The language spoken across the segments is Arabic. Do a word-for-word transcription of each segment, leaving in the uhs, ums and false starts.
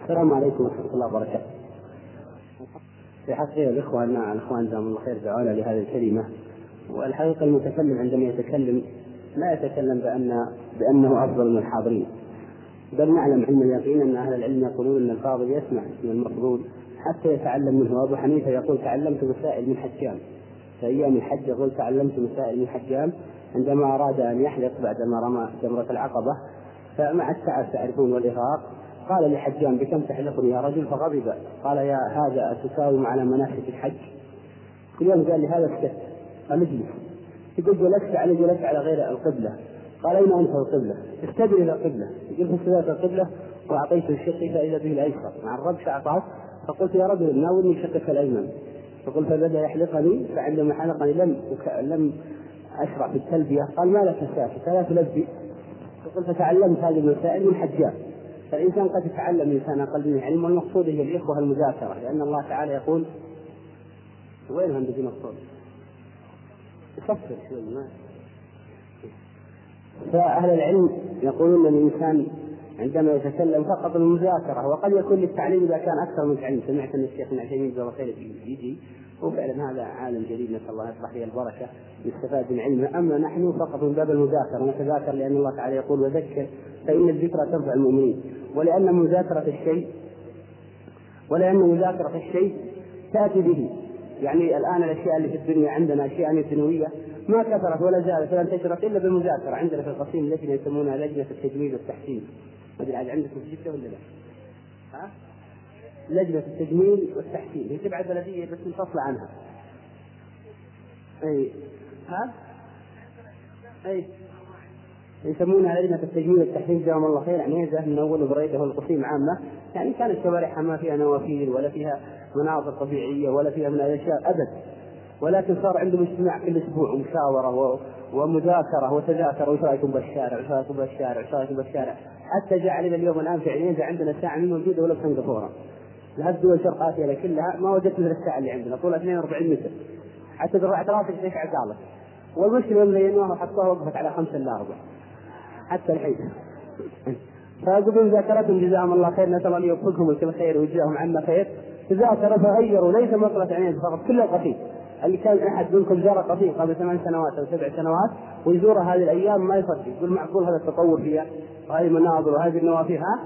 السلام عليكم ورحمة الله وبركاته. في حقيقة الإخوان مع الإخوان جزاهم الله خير دعونا لهذه الكلمة، والحقيقة المتكلم عندما يتكلم لا يتكلم بأن بأنه أفضل من الحاضرين، بل نعلم علم اليقين أن أهل العلم يقولون أن الفاضل يسمع من المفضول حتى يتعلم منه. أبو حنيفة يقول تعلمت مسائل من حجام في أيام الحج، يقول تعلمت مسائل من حجام عندما أراد أن يحلق بعدما رمى جمرة العقبة، فمع التعب تعرفون والإرهاق قال لحجام بكم تحلقني يا رجل؟ فغضب قال يا هذا أتساوم على مناسك الحج؟ كل يوم قال لي هذا اسكت. قال اجلس. يقول جلست على جلست على غير القبلة. قال أين أنت القبلة؟ استدر إلى القبلة. يقول فاستدرت القبلة وأعطيته الشق فإذا به الأيسر مع الربش أعطاه. فقلت يا رجل ناولني شقك الأيمن. فقل فبدأ يحلقني، فعندما حلقني لم لم أشرع في التلبية. قال ما لك ساكت لا تلبي؟ فقل فتعلمت هذه المسائل من حجام. فالإنسان قد يتعلم إنسان أقل من علم، والمقصود هي الإخوة المذاكرة، لأن الله تعالى يقول وينهم بذي مقصود يفسر شوي ما. فأهل العلم يقولون أن الإنسان عندما يتكلم فقط المذاكرة، وقد يكون للتعليم إذا كان أكثر من تعليم. سمعت أن الشيخ ابن عثيمين جزاه الله خير يجي، وفعلا هذا عالم جديد نسأل الله يصلح له البركة يستفاد من علمه. أما نحن فقط من باب المذاكرة نتذاكر، لأن الله تعالى يقول وذكر فإن الذكرى تنفع المؤمنين. ولأن مذاكرة الشيء ولأن مذاكرة الشيء تأتي به، يعني الآن الأشياء اللي في الدنيا عندنا أشياء دنيوية ما كثرت ولا زالت ولن تجرت إلا بالمذاكرة. عندنا في القصيم لجنة يسمونها لجنة التجويد والتحسين، ما أدري عندكم في جدة ولا لا؟ ها؟ لجنة التجميل والتحسين هي تبع بلدية بس منفصلة عنها. أي ها؟ أي يسمونها لجنة التجميل والتحسين جزاهم الله خير. يعني هي من أول بريدة والقصيم عامة، يعني كانت شوارعها ما فيها نوافذ ولا فيها مناظر طبيعية ولا فيها من الأشياء أبد، ولكن صار عندهم اجتماع كل أسبوع ومشاورة ومذاكرة وتذاكر وش رأيكم بالشارع وش رأيكم بالشارع وش رأيكم بالشارع، حتى جاء علينا اليوم الآن فعليا إذا عندنا ساعة من موجودة ولا بسنغافورة لهذه الدول شرق آسيا كلها ما وجدت مثل الساعة اللي عندنا طولها اثنين وأربعين متر، حتى درعت راسك زي عقالة. والمشكلة يوم زينوها وحطوها وقفت على خمسة إلا أربع حتى الحين. فأقول ذاكرتهم جزاهم الله خير، نسأل الله يوفقهم الكل خير ويجزاهم عنا خير. تذاكروا فغيروا ليس مطلة عينين فقط، كل القصيم اللي كان أحد منكم زار قصيم قبل ثمان سنوات أو سبع سنوات ويزور هذه الأيام ما يصدق، يقول معقول هذا التطور فيها وهذه المناظر وهذه النوافذ؟ ها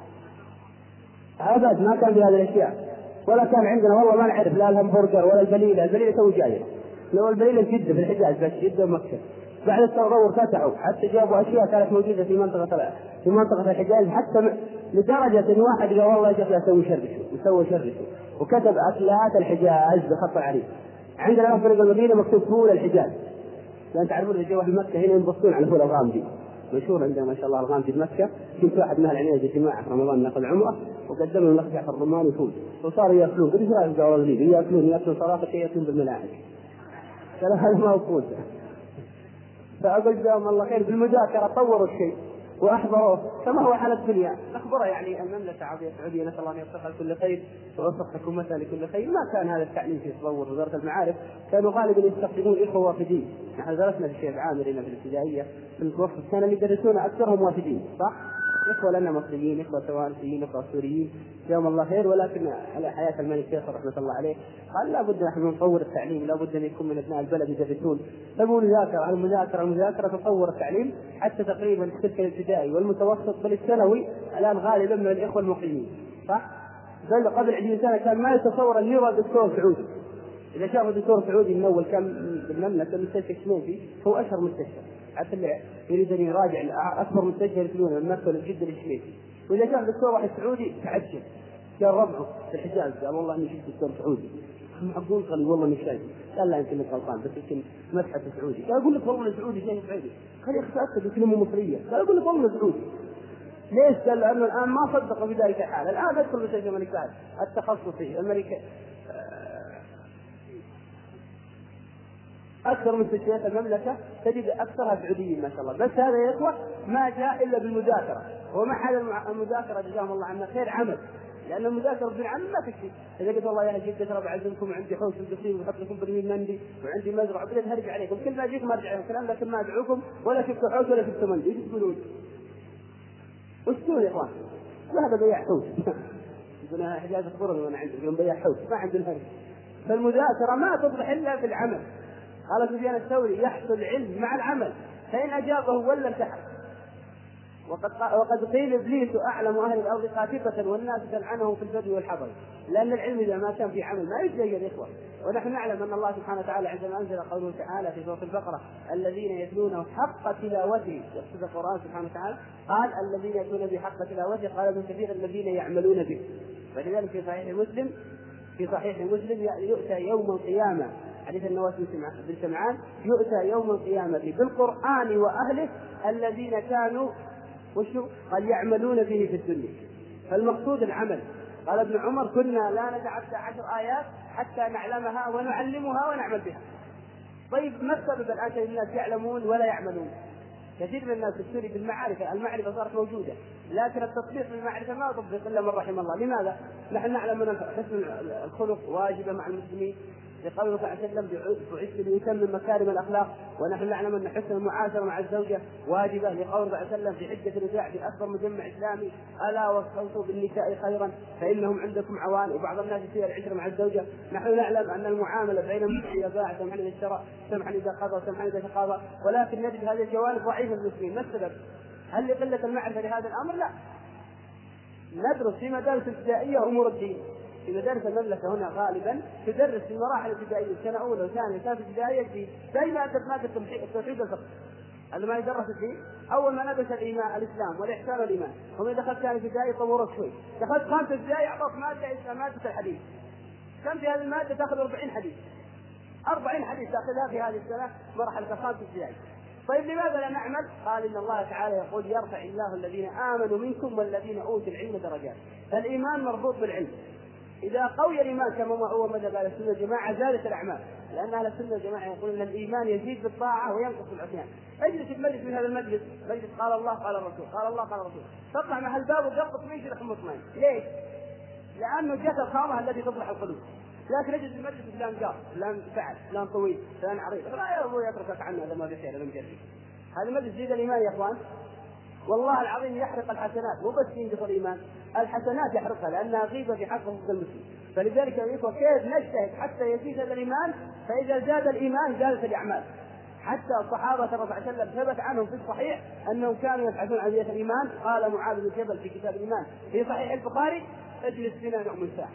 أبد ما كان في هذه الأشياء، ولا كان عندنا والله ما نعرف لا الهمبرجر ولا البليلة. البليلة تو جاية، لو البليلة في جدة في الحجاز بس جدة ومكة، بعد التطور فتحوا حتى جابوا أشياء كانت موجودة في منطقة في منطقة الحجاز، حتى لدرجة إن واحد قال والله يا أخي أسوي شرشو وسوي شرشو وكتب أكلات الحجاز بخط عريض. عندنا في طريق المدينة مكتوب فول الحجاز، لأن تعرفون اللي جوا مكة هنا ينبسطون على فول الغامدي، مشهور عندنا ما شاء الله الغامدي بمكة. كنت واحد من أهل العناية يا جماعة في رمضان ناخذ عمرة وقدموا لنا جعفر الرمان وفول، وصاروا يأكلون قد إيش رأيك قالوا لي يأكلون يأكلون صراحة شيء يأكلون بالملاعب. قال هذا ما هو فول. فأقول جزاهم الله خير بالمذاكرة طوروا الشيء وأحضروه كما هو حال الدنيا. أخبره يعني المملكة العربية السعودية نسأل الله أن يوفقها لكل خير ويوفق حكومتها لكل خير. ما كان هذا التعليم في تطور وزارة المعارف، كانوا غالبا يستخدمون إخوة وافدين. نحن درسنا في الشيخ عامر هنا في الابتدائية في المتوسط كان اللي يدرسون أكثرهم وافدين، صح؟ إخوة لنا مصريين، إخوة توانسيين، إخوة سوريين جزاهم الله خير. ولكن على حياة الملك فيصل رحمة الله عليه قال لا بد نحن نطور التعليم، لا بد أن يكون من أبناء البلد يدرسون. فمو مذاكرة المذاكرة المذاكرة تطور التعليم حتى تقريبا السلك الابتدائي والمتوسط بل الثانوي الآن غالبا من الإخوة المقيمين، صح؟ بل قبل عشرين سنة كان ما يتصور أن يرى دكتور سعودي. إذا شاف دكتور سعودي من أول كان بالمملكة مستشفى شميفي هو أشهر مستشفى، حتى اللي يريد أن يراجع أكبر مستشفى يرسلونه من مكة لجدة للشميفي. وإذا شاف دكتور واحد سعودي تعجب، قال ربعه في الحجاز قال والله إني شفت دكتور سعودي. معقول؟ قال والله مش شايف. قال لا يمكن غلطان بس يمكن مسحة سعودي. قال أقول لك والله سعودي شيء سعودي. قال يا أخي تأكد كلمة مصرية. قال أقول لك والله سعودي. ليش؟ قال لأنه الآن ما صدقوا بذلك الحال. الآن أدخل مستشفى الملك فهد التخصصي أمريكا أكثر من مستشفيات المملكة تجد أكثرها سعوديين ما شاء الله. بس هذا يا إخوة ما جاء إلا بالمذاكرة، ومع هذا المذاكرة جزاهم الله عنا خير عمل، لأن المذاكرة بالعمل ما تكفي. إذا قلت والله يا جيت ترى بعزمكم وعندي حوش القصيم وحط لكم برميل مندي وعندي مزرعة بدأت هرجع عليكم كل ما أجيكم أرجع عليكم كلام، لكن ما أدعوكم ولا شفت حوش ولا شفت مندي. إيش تقولون؟ وش تقولون يا إخوان؟ وهذا بيع حوش عندنا حجاز القرن وانا عندي يوم بيع حوت ما عندنا هذا. فالمذاكره ما تصلح الا في العمل. قال سفيان الثوري يحصل العلم مع العمل، فان اجابه ولا انتحر. وقد وقد قيل ابليس اعلم اهل الارض خافقه والناس تلعنه في البر والحضر، لان العلم اذا ما كان في عمل ما يجزي يا اخوه. ونحن نعلم ان الله سبحانه وتعالى عندما انزل قوله تعالى في سوره البقره الذين يتلونه حق تلاوته، يقصد القران سبحانه وتعالى، قال الذين يتلون بحق تلاوته، قال ابن كثير الذين يعملون به. فلذلك في صحيح مسلم في صحيح مسلم يؤتى يوم القيامه، حديث النواس بن سمعان، يؤتى يوم القيامه بالقران واهله الذين كانوا وشو قال يعملون به في الدنيا. فالمقصود العمل. قال ابن عمر كنا لا نتعدى عشر آيات حتى نعلمها ونعلمها ونعمل بها. طيب ما السبب الآن الناس يعلمون ولا يعملون؟ كثير من الناس تشتري بالمعرفة، المعرفة صارت موجودة لكن التطبيق بالمعرفة ما يطبق إلا من رحم الله. لماذا؟ نحن نعلم أن حسن الخلق واجبة مع المسلمين، لقوله صلى الله عليه وسلم بعثت ليتمم مكارم الاخلاق، ونحن نعلم ان حسن المعاشره مع الزوجه واجبه، لقوله صلى الله عليه وسلم في حجه الوداع في اكبر مجمع اسلامي الا واستوصوا بالنساء خيرا فانهم عندكم عوان. وبعض الناس يصير العشره مع الزوجه. نحن نعلم ان المعامله بين المسلم اذا باع سمحا اذا اشترى سمحا اذا قضى سمحا اذا تقاضى، ولكن نجد هذه الجوانب ضعيفه في المسلمين. ما السبب؟ هل لقله المعرفه لهذا الامر؟ لا. ندرس في مدارس ابتدائيه امور الدين. في مدارس المملكة هنا غالبا تدرس في المراحل الابتدائية سنة أولى وثانية وثالثة ابتدائية في زي ما أدت مادة التوحيد والفقه. هذا ما يدرس فيه. أول ما ندرس الإيمان الإسلام والإحسان والإيمان، ومن دخلت ثاني ابتدائي طورت شوي، دخلت خامسة ابتدائي أعطت مادة اسمها مادة الحديث. كم في هذه المادة تأخذ أربعين حديث. أربعين حديث تأخذها في هذه السنة مرحلة خامسة ابتدائي. طيب لماذا لا نعمل؟ قال إن الله تعالى يقول يرفع الله الذين آمنوا منكم والذين أوتوا العلم درجات. فالإيمان مربوط بالعلم. إذا قوي الإيمان كما هو مذهب أهل السنة والجماعة زادت الأعمال، لأن أهل السنة والجماعة يقولون أن الإيمان يزيد بالطاعة وينقص بالعصيان. اجلس في المجلس من هذا المجلس، مجلس قال الله قال الرسول قال الله قال الرسول، تطلع مع الباب وتقص ويجي لك مطمئن. ليش؟ لأنه جاءت الخامة التي تصلح القلوب. لكن اجلس في المجلس فلان قال فلان فعل فلان طويل فلان عريض، لا يا أبوي يتركك عنه هذا ما بخير هذا مجرد. هذا المجلس يزيد الإيمان يا إخوان. والله العظيم يحرق الحسنات، مو بس ينقص الإيمان، الحسنات يحرقها لأنها غيبة في حق المسلم. فلذلك يا إخوة كيف نجتهد حتى يزيد هذا الإيمان؟ فإذا زاد الإيمان زادت الأعمال. حتى الصحابة صلى الله عليه وسلم ثبت عنهم في الصحيح أنهم كانوا يبحثون عن زيادة الإيمان. قال معاذ بن جبل في كتاب الإيمان في صحيح البخاري اجلس بنا نعم ساعة،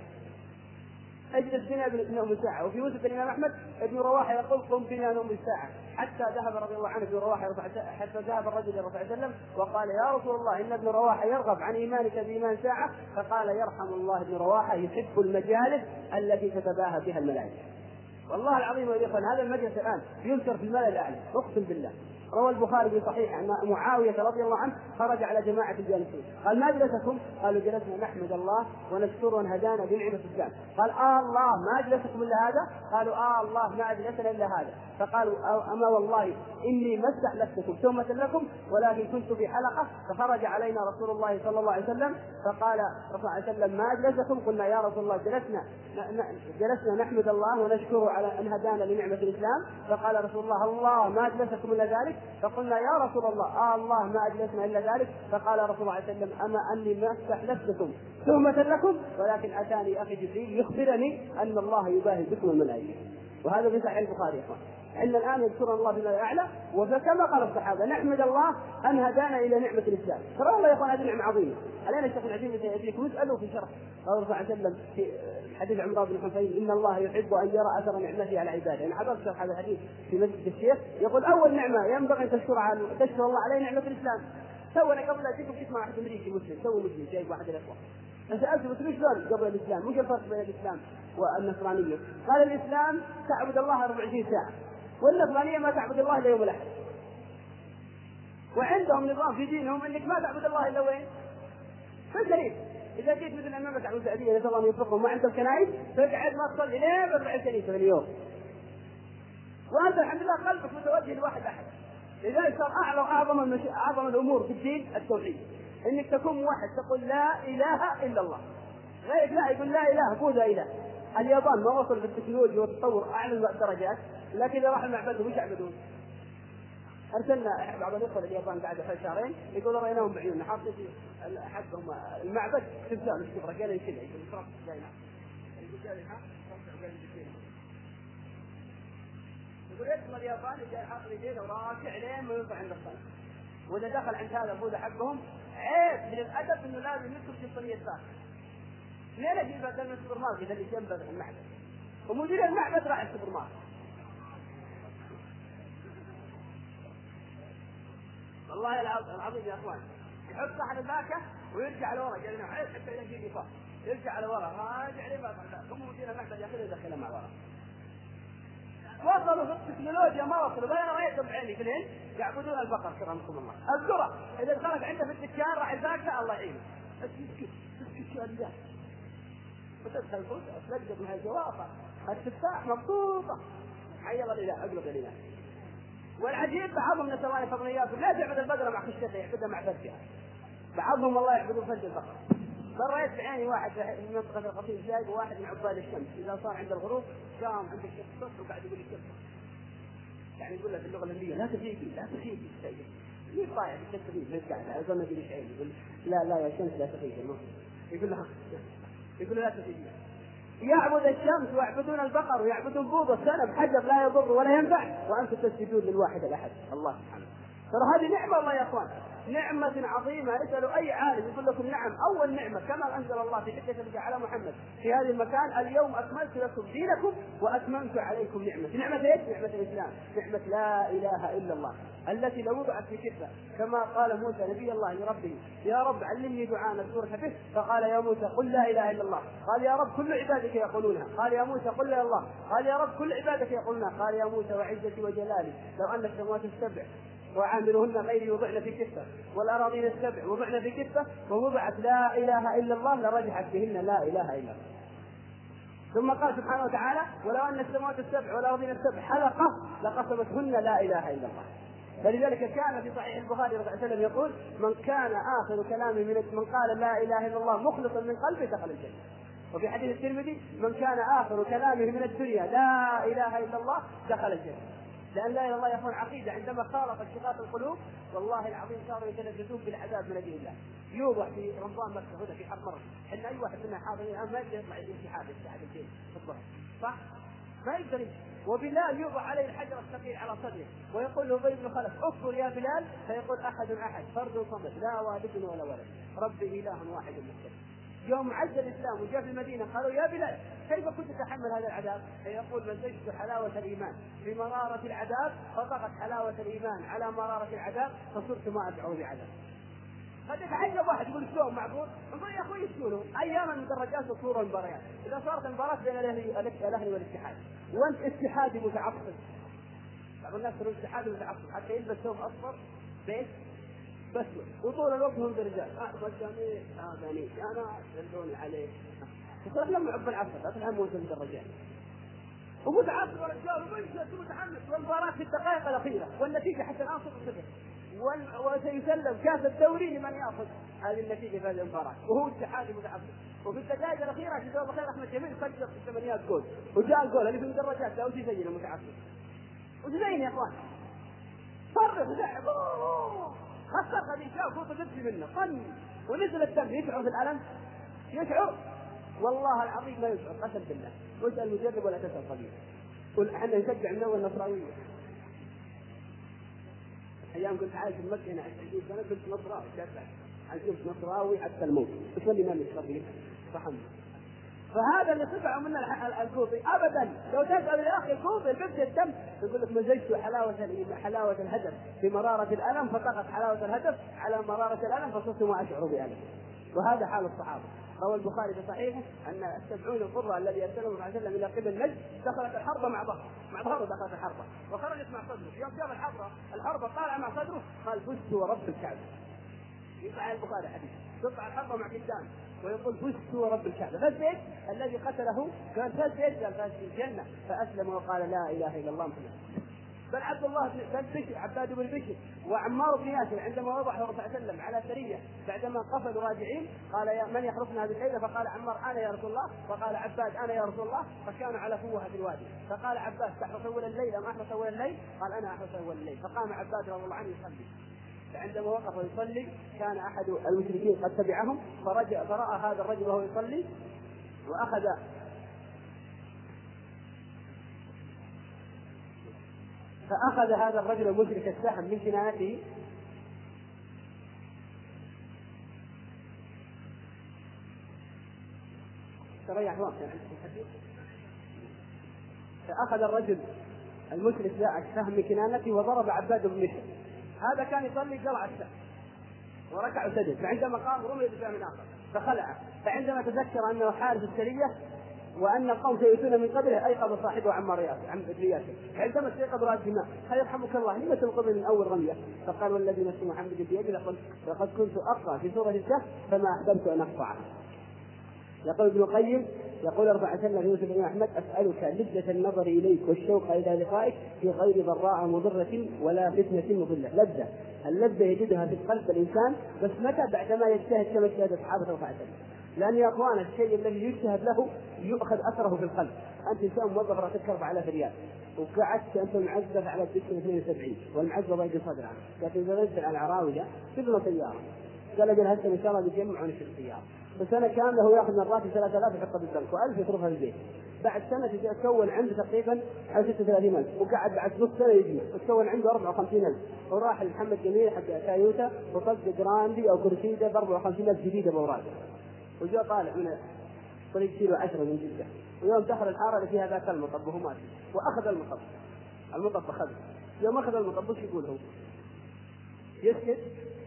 اجلس بنا نوم ساعة. وفي مسند الإمام أحمد ابن رواحة يقول قم بنا نوم ساعة، حتى ذهب رضي الله عنه ابن رواحة حتى ذهب الرجل إلى الرسول صلى الله عليه وسلم وقال يا رسول الله إن ابن رواحة يرغب عن إيمانك بإيمان ساعة، فقال يرحم الله ابن رواحة يحب المجالس التي تتباهى بها الملائكة. والله العظيم يا إخوان هذا المجلس الآن ينكر في الملأ الأعلى، أقسم بالله. روى البخاري في صحيح أن معاوية رضي الله عنه خرج على جماعة الجالسين، قال ما جلسكم؟ قالوا جلسنا نحمد الله ونشكره أن هدانا بنعمة الإسلام. قال آه الله ما جلسكم إلا هذا؟ قالوا آه الله ما جلسنا إلا هذا. فقالوا أما والله إني ما استحلفتكم تهمة لكم ولكن كنت في حلقة فخرج علينا رسول الله صلى الله عليه وسلم فقال رسول الله عليه وسلم ما جلسكم؟ قلنا يا رسول الله جلسنا جلسنا نحمد الله ونشكره على أن هدانا لنعمة الإسلام. فقال رسول الله الله ما جلسكم إلا ذلك؟ فقلنا يا رسول الله آه الله ما أجلسنا إلا ذلك. فقال رسول الله عليه وسلم أما أني ما استحلفتكم تهمة لكم ولكن أتاني أخي جبريل يخبرني أن الله يباهي بكم الملائكة. وهذا في صحيح البخاري. عندنا الآن يذكر الله بما يعلى، وكما قال الصحابة نحمد الله أن هدانا إلى نعمة الإسلام. ترى الله يقول هذه نعمة عظيمة. علينا الشيخ العظيم يأتيكم يسألوا في شرح قال الله عليه وسلم في حديث عمران بن حسين إن الله يحب أن يرى أثر نعمته على عباده. يعني حضرت شرح هذا الحديث في مسجد الشيخ يقول أول نعمة ينبغي أن تشكر تشكر الله عليه نعمة الإسلام. سوى قبل أجيكم تسمع واحد أمريكي مسلم سوى مسلم جايب واحد الأخوة فسألته بس ليش قبل الإسلام؟ وش الفرق بين الإسلام والنصرانية؟ قال الإسلام تعبد الله أربع وعشرين ساعة والنصرانية ما تعبد الله إلا يوم الأحد. وعندهم نظام في دينهم أنك ما تعبد الله إلا وين؟ في الكنيس. إذا جيت مثل المملكة السعودية نسأل الله أن يوفقهم ما عندهم كنائس فقعد ما تصلي ليه بربع الكنيسة في اليوم. وأنت الحمد لله قلبك متوجه لواحد أحد. لذلك صار أعظم أعظم المش... أعظم الأمور في الدين التوحيد، إنك تكون واحد تقول لا إله إلا الله. غيرك لا يقول لا إله هو لا إله. اليابان ما وصل في التكنولوجيا والتطور أعلى الدرجات، لكن إذا راح المعبد وش يعبدون؟ ارسلنا بعض الاخوه اليابان بعد شهرين يقولوا رايناهم بعيوننا حاطين في حقهم المعبد تمثال الكبرى قال كذا يقول فرق جاينا يقول يدخل اليابان جاي حاط يديه وراكع لين ما يوقع عند الصلاه، واذا دخل عند هذا البوذا حقهم عيب من الادب انه لازم يدخل في الصينيه الثانيه. ليه اجيب هذا من السوبر ماركت اللي جنب المعبد ومدير المعبد راح السوبر ماركت. والله العظيم يا اخوان يحط صحن الباكه ويرجع لورا قال لنا عيب حتى يجي يفاق يرجع لورا راجع لي بقى هم مدير المعبد ياخذه يدخله مع ورا. وصلوا في التكنولوجيا ما وصلوا بين رأيتهم بعيني في الهند يعبدون البقر كرمكم الله. الذرة إذا دخلت عنده في الدكان راح الباكة الله يعينه. اسكت اسكت يا رجال. وتدخل الفوز تلقط من هالجوافة التفاح مبسوطة. حي الله الإله أقلب الإله. والعجيب بعضهم نسأل الله فضليات لا تعبد البقرة مع خشيتها يعبدها مع فرجها. بعضهم والله يعبدون فرج البقرة. مريت بعيني واحد في منطقة القصيم زايد وواحد من عباد الشمس إذا صار عند الغروب قام عند الشمس وقاعد يقول لي يعني يقول له في اللغة الهندية لا تخيفي لا تخيفي ليه طايع بالتسبيح في القعدة أظن يقول شيء يقول لا لا يا شمس لا تخيفي يقول له يقول له لا تخيفي. يعبد الشمس ويعبدون البقر ويعبدون بوض السلم حجر لا يضر ولا ينفع وأنتم تسجدون للواحد الأحد الله سبحانه. ترى هذه نعمة الله يا أخوان نعمة عظيمة. اسألوا أي عالم يقول لكم نعم أول نعمة كما أنزل الله في حجة البقاء على محمد في هذا المكان اليوم أكملت لكم دينكم وأتممت عليكم نعمة. نعمة إيش؟ نعمة الإسلام نعمة لا إله إلا الله التي لو وضعت في كفة كما قال موسى نبي الله لربه يا رب علمني دعاء نذكرك به فقال يا موسى قل لا إله إلا الله. قال يا رب كل عبادك يقولونها. قال يا موسى قل لا الله. قال يا رب كل عبادك يقولونها. قال يا موسى وعزتي وجلالي لو أن السماوات السبع وعاملهن غيري وضعن في كفة والأراضين السبع وضعن في كفة ووضعت لا إله إلا الله لرجحت بهن لا إله إلا الله. ثم قال سبحانه وتعالى ولو أن السماوات السبع والأراضين السبع حلقة لقسمتهن لا إله إلا الله. فلذلك كان في صحيح البخاري صلى الله عليه وسلم يقول من كان آخر كلامه من من قال لا إله إلا الله مخلصا من قلبه دخل الجنة. وفي حديث الترمذي من كان آخر كلامه من الدنيا لا إله إلا الله دخل الجنة. لأن لا إله إلا الله يكون عقيدة عندما خالط اشتقاق القلوب والله العظيم صاروا يتلذذون بالعذاب من أجل الله. يوضع في رمضان مكة هنا في حق مرة إن أي واحد منا حاضر الآن ما يقدر يطلع الانتحاد يستحد الدين في الظهر صح؟ ما يقدر. وبلال يوضع عليه الحجر الثقيل على صدره ويقول له أبي بن خلف اكفر يا بلال فيقول أحد أحد فرد صمد لا والد ولا ولد ربي إله واحد مختلف. يوم عز الإسلام وجاء في المدينة قالوا يا بلال كيف كنت تتحمل هذا العذاب؟ فيقول مزجت حلاوة الإيمان بمرارة العذاب فطغت حلاوة الإيمان على مرارة العذاب فصرت ما أدعو بعذاب. قد يتعجب واحد يقول شلون معقول؟ نقول يا أخوي شلون؟ أيام المدرجات وصورة المباريات إذا صارت المباراة بين الأهلي والاتحاد وأنت اتحادي متعصب بعض الناس يقولون اتحادي متعصب حتى يلبس ثوب أصفر بيت بس وطول الوقت هم برجال أحمد جميل هذا نيش أنا يلدوني عليه يقول لهم عب العصر لا تفهموا أنتم الرجال ومتعصب الرجال ومنشأ متحمس والمباراة في الدقائق الأخيرة والنتيجة حتى الآن صفر صفر وسيسلم كاس الدوري لمن يأخذ هذه النتيجة في هذه المباراة وهو اتحادي متعصب. وفي الدقائق الأخيرة جزاه الله خير أحمد جميل سجل في الثمانينات جول وجاء الجول اللي في المدرجات لا وش زينا متعصب وش زين يا أخوان صرف لعب خسر هذه شاف فوق نفسي منه طن ونزل الدم يشعر في الألم يشعر والله العظيم ما يشعر قسم بالله. واسأل مجرب ولا تسأل طبيب. قل احنا نشجع من أول النصراوية أيام كنت عايش في مكة هنا عشرين سنة كنت نصراوي شافع عشت نصراوي حتى الموت بس اللي ما نشرب فحمد. فهذا اللي صفعه من الكوفي أبدا لو تسأل الأخ الكوفي البس الدم يقول لك مزجت حلاوة حلاوة الهدف بمرارة الألم فطغت حلاوة الهدف على مرارة الألم فصرت ما أشعر بألم. وهذا حال الصحابة. روى البخاري في صحيحه أن السبعون القرى الذي أرسلهم صلى الله عليه وسلم إلى قبل نجد دخلت الحرب مع ظهر مع ظهره دخلت الحرب وخرجت مع صدره. يوم جاء الحرب الحرب طالع مع صدره قال فزت ورب الكعبة. يقع البخاري حديث تطلع الحرب مع قدام ويقول فزت ورب الكعبة. فزيد الذي قتله قال فزيد قال فاز في الجنة فأسلم وقال لا إله إلا الله محمد. بل عبد الله بن بشر عباد بن بشر وعمار بن ياسر عندما وضعه الرسول صلى الله عليه وسلم على سريه بعدما قفلوا راجعين قال يا من يحرسنا هذه الليله؟ فقال عمار انا يا رسول الله، وقال عباد انا يا رسول الله، فكانوا على فوهه في الوادي، فقال عباس تحرس اول الليل ام احرس اول الليل؟ قال انا احرس اول الليل، فقام عباد رضي الله عنه يصلي، فعندما وقف يصلي كان احد المشركين قد تبعهم فرجع فراى هذا الرجل وهو يصلي واخذ فأخذ هذا الرجل المشرك السهم من كنانته تريح وقت فأخذ الرجل المشرك ذا السهم من كنانته وضرب عباد بن بشر. هذا كان يصلي قلع السهم وركع وسجد، فعندما قام رمي بسهم آخر فخلعه، فعندما تذكر أنه حارس السرية وأن القوم سيأتون من قبله أيقظ صاحبه عمار ياسر عن ياسر، عندما استيقظ رأى الدماء قال يرحمك الله لما تنقذني من أول رمية؟ فقال والذي نفس محمد بيده لقد لقد كنت أقرأ في سورة الكهف فما أحببت أن أقطعها. يقول ابن القيم يقول أربعة عشر في يوسف بن أحمد أسألك لذة النظر إليك والشوق إلى لقائك في غير ضراء مضرة ولا فتنة مضلة. لذة اللذة يجدها في قلب الإنسان بس متى؟ بعدما يجتهد كما اجتهد أصحابه أربعة عشر. لأن يا أخوان الشيء الذي يجتهد له يؤخذ أثره في القلب. أنت إنسان موظف راتبك أربعة آلاف ريال وقعدت أنت المعزف على الدكتور اثنين وسبعين والمعزف ضيق صدره، لكن إذا نزل على العراوية تبنى سيارة قال أجل هسه إن شاء الله بيجمعون في السيارة بسنة كاملة هو يأخذ من راتب ثلاثة آلاف يحطها بالبنك وألف يصرفها في البيت. بعد سنة تكون عنده تقريبا حوالي ستة وثلاثين ألف وقعد بعد نص سنة يجمع وتكون عنده أربعة وخمسين ألف وراح لمحمد جميل حق تايوتا وطق جراندي أو كرسيدة ب أربعة وخمسين ألف جديدة بأوراق وجاء طالع من طريق كيلو عشرة من جدة ويوم دخل الحارة اللي فيها ذاك المطب وهو ماشي وأخذ المطب المطب أخذه. يوم أخذ المطب وش يقول هو؟ يسكت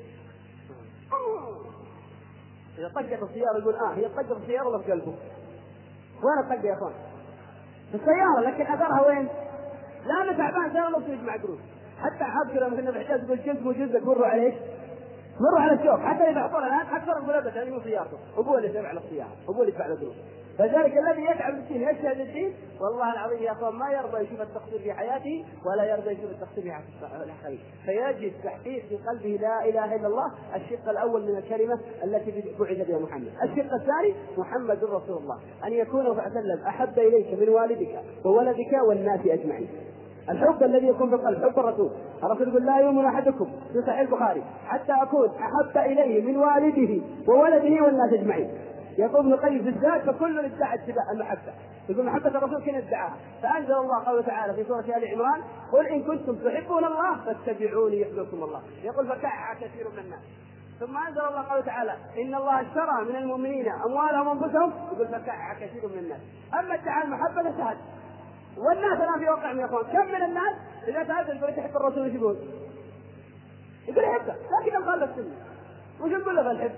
إذا طقت السيارة يقول آه هي طقت السيارة ولا في قلبه؟ وين الطقة يا أخوان؟ في السيارة، لكن أثرها وين؟ لا أنا تعبان سيارة لو تجمع قروش. حتى عبد لما كنا بحجاز يقول جلد وجلدك مروا عليك مروا على الشوك، حتى إذا حطوا الآن أكثر من لبس هذه من سيارته وهو اللي يتبع السيارة وهو اللي يدفع القروش. فذلك الذي يتعب الدين يجتهد الدين والله العظيم يا أخوان ما يرضى يشوف التقصير في حياته ولا يرضى يشوف التقصير في حياته الآخرين، فيجد تحقيق في قلبه لا إله إلا الله. الشق الأول من الكلمة التي بعث بها محمد. الشق الثاني محمد رسول الله، أن يكون صلى الله عليه وسلم أحب إليك من والدك وولدك والناس أجمعين. الحب الذي يكون في القلب حب الرسول. الرسول يقول لا يؤمن أحدكم في صحيح البخاري حتى أكون أحب إليه من والده وولده والناس أجمعين. يقول ابن القيم في الذات فكل ادعى اتباع المحبة، يقول محبة الرسول كن ادعاها، فأنزل الله قوله تعالى في سورة آل عمران قل إن كنتم تحبون الله فاتبعوني يحببكم الله. يقول فكع كثير من الناس. ثم أنزل الله قوله تعالى إن الله اشترى من المؤمنين أموالهم وأنفسهم، يقول فكع كثير من الناس. أما ادعاء المحبة فسهل، والناس الآن في واقعهم يا أخوان كم من الناس إذا سألت يقول تحب الرسول ايش يقول؟ يقول يحبه لكن قال السنة وش يقول له الحب؟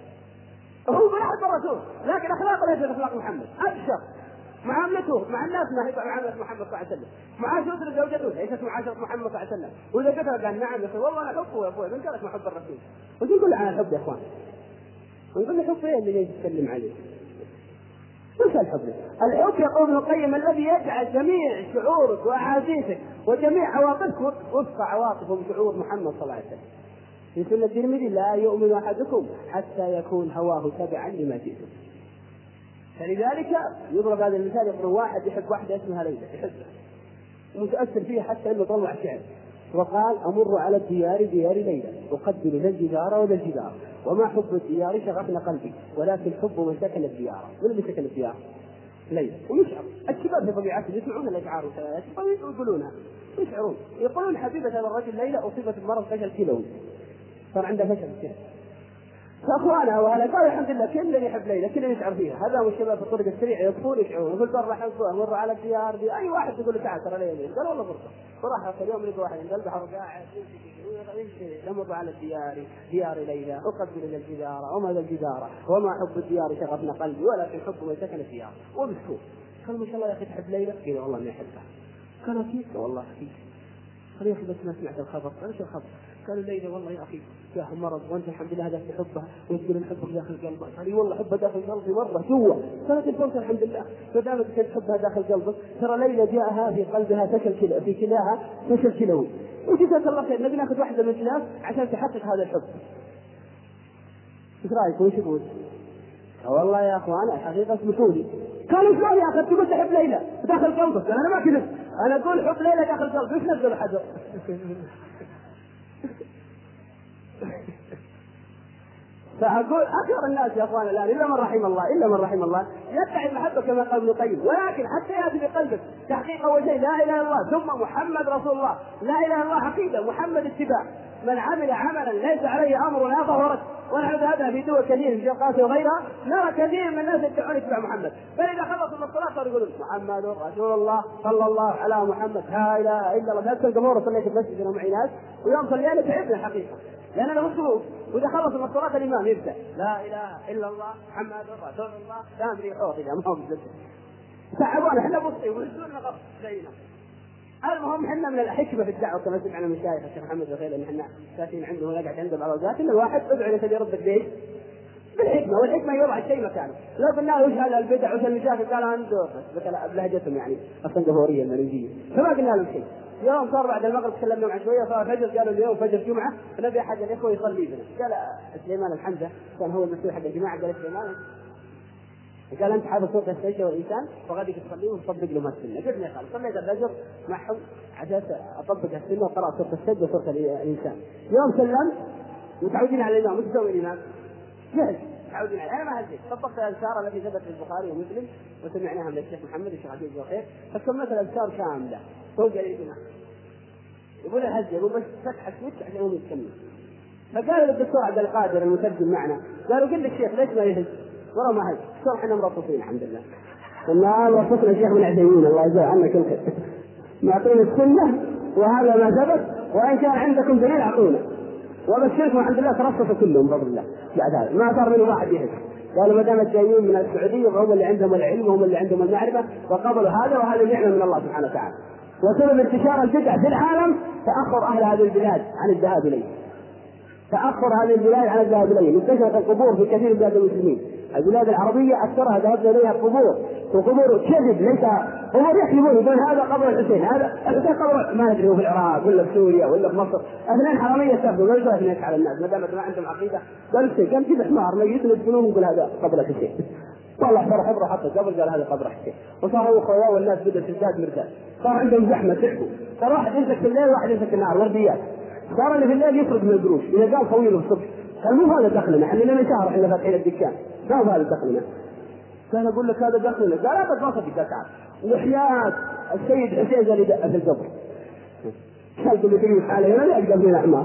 هو بيحب الرسول لكن أخلاقه ليست أخلاق محمد. أبشر معاملته مع الناس ما هي معاملة محمد صلى الله عليه وسلم، معاشرته زوجته ليست معاشرة محمد صلى الله عليه وسلم. وإذا قتل قال نعم يقول والله أنا أحبه يا أبوي من قالك محب الرسول؟ وش يقول عن الحب يا أخوان؟ ونقول له حب إيه اللي جاي تتكلم عليه؟ وش الحب؟ الحب يقول ابن القيم الذي يجعل جميع شعورك وأحاسيسك وجميع عواطفك وفق عواطف وشعور محمد صلى الله عليه وسلم. في سنة الترمذي لا يؤمن أحدكم حتى يكون هواه تبعا لما جئتم. فلذلك يضرب هذا المثال، يقول واحد يحب واحدة اسمها ليلى يحبها ومتأثر فيها حتى انه طلع شعر وقال أمر على الديار ديار ليلى أقدم ذا الجدار وذا الجدار وما حب الديار شغفنا قلبي ولكن حب من سكن الديار. من اللي سكن الديار؟ ليلى. ويشعر الشباب في طبيعتهم يسمعون الأشعار ويقولونها يشعرون يقولون حبيبة هذا الرجل ليلى أصيبت بمرض فشل كلوي صار عنده فشل كلوي. فأخوانا وهلا قال الحمد لله كل يحب ليلى كل يشعر فيها. هذا هو الشباب في الطرق السريع يطفون يشعرون يقول برا حبوه مر على الديار دي. أي واحد يقول له تعال ترى ليلى قال والله فرصة وراح اليوم لقى واحد عند البحر قاعد نمر على الديار ديار ليلى أقبل إلى الجدار وما ذا الجدار وما حب الديار شغفنا قلبي ولكن حب من سكن الديار. ومسكوت قال ما شاء الله يا أخي تحب ليلى؟ قال والله ما أحبها. قال أكيد والله أكيد. قال يا أخي بس ما سمعت الخبر. قال إيش الخبر؟ قالوا ليلى والله يا أخي يا أخي مرض وأنت الحمد لله هذا في حبها وتقول إن حبك داخل قلبك، يعني والله حبها داخل قلبي مرة جوا كانت الفرصة الحمد لله، فدامك كنت حبها داخل قلبك ترى ليلى جاءها في قلبها فشل كلى في كلاها فشل كلوي، وجزاك الله خير نبي ناخذ واحدة من الناس عشان تحقق هذا الحب. ايش رايك وش يقول؟ والله يا اخوان الحقيقه اسمحوا لي. قالوا شلون يا اخي تقول تحب ليلى داخل قلبك؟ قال انا ما كذب، انا اقول حب ليلى داخل قلبك، ايش نزل الحجر؟ فاقول اكثر الناس يا اخوان الان الا من رحم الله الا من رحم الله يدعي المحبه كما قال ابن القيم، ولكن حتى ياتي بقلبك تحقيق اول شيء لا اله الا الله ثم محمد رسول الله، لا اله الا الله عقيده، محمد اتباع، من عمل عملا ليس عليه امرنا فهو رد. ونحن ذهبنا في دول كثير في شرقات وغيرها نرى كثير من الناس يدعون اتباع محمد، فاذا خلصوا من الصلاه صاروا يقولون محمد رسول الله صلى الله على محمد لا اله الا الله. نفس الجمهور صليت في المسجد انا معي ناس ويوم صلينا تعبنا الحقيقه لان له شروط، واذا خلص من الصلاه الامام يبدا لا اله الا الله محمد رسول الله لا ادري حوض اذا ما هو بالزبده تعبونا احنا بصي ويردون غصب زينا. المهم احنا من الحكمه في الدعوه كما سمعنا من شيخ الشيخ محمد الخيل ان احنا ساكنين عنده ونقعد عنده بعض الاوقات ان الواحد ادعو الى يردك ليش؟ بالحكمه، والحكمه يوضع الشيء مكانه. لو قلنا له وش هذا البدع وش المشاكل قال عنده بس بلهجتهم يعني الصنجفوريه الماليزيه، فما قلنا له شيء. يوم صار بعد المغرب تكلمنا معه شويه صار فجر قالوا اليوم فجر جمعه فنبي احد الاخوه يصلي بنا، قال سليمان الحمزه كان هو المسؤول حق الجماعه قال سليمان قال انت حافظ سوره السجده والانسان فغاديك تصلي وتصدق له ما السنه. قلت لي خلاص صليت الفجر معهم عشان اطبق السنه وقرات سوره السجده وسوره الانسان. يوم سلمت متعودين على الامام، وش تسوي الامام؟ جهل متعودين عليه، انا ما هزيت طبقت الاذكار التي ثبتت في البخاري ومسلم وسمعناها من الشيخ محمد الشيخ عبد الخير، فكملت الاذكار كامله فوق الامام يقول الهز يقول بس فتح السويتش عشان هم يتكلم. فقال الدكتور عبد القادر المترجم معنا قالوا قل للشيخ ليش ما يهز؟ ورا ما هز شو احنا مربوطين الحمد لله. قلنا ربطنا الشيخ من عثيمين الله يجزاه عنا كل خير معطينا السنه وهذا ما ثبت، وان كان عندكم دليل اعطونا وبشركم الحمد لله ترصصوا كلهم بفضل الله. بعد هذا ما صار منهم واحد يهز، قالوا ما دام الجايين من السعوديه وهم اللي عندهم العلم وهم اللي عندهم المعرفه وقبلوا هذا، وهذه نعمه من الله سبحانه وتعالى. وسبب انتشار البدع في العالم تاخر اهل هذه البلاد عن الذهاب اليه، تاخر هذه البلاد عن الذهاب اليه. انتشرت القبور في كثير من بلاد المسلمين، البلاد العربيه اكثرها ذهبنا اليها قبور، وقبور كذب ليس قبور يحلمون يقول هذا قبر الحسين، هذا الحسين قبر ما ندري هو في العراق ولا في سوريا ولا في مصر، اثنين حراميه سبوا ما يقدرون يضحك على الناس ما دام ما عندهم عقيده. قال شيء كم كذا حمار ما يسلمون يقول هذا قبر الحسين، والله حضر حضره حتى قبل قال هذا قبر الحسين، وصاروا خواه والناس بدأت تزداد مرتاح، صار عندهم زحمه تعبوا، صار واحد يمسك في الليل وواحد يمسك النهار ورديات، صار اللي في الليل يسرق من القروش اذا قال طويل الصبح قال مو هذا دخلنا احنا لنا شهر احنا فاتحين الدكان ما هذا دخلنا. كان اقول لك هذا دخلنا قال هذا ما صدق تعال وحياه السيد حسين اللي دق في القبر قال له تجي حاله ما يقدر من الاعمار.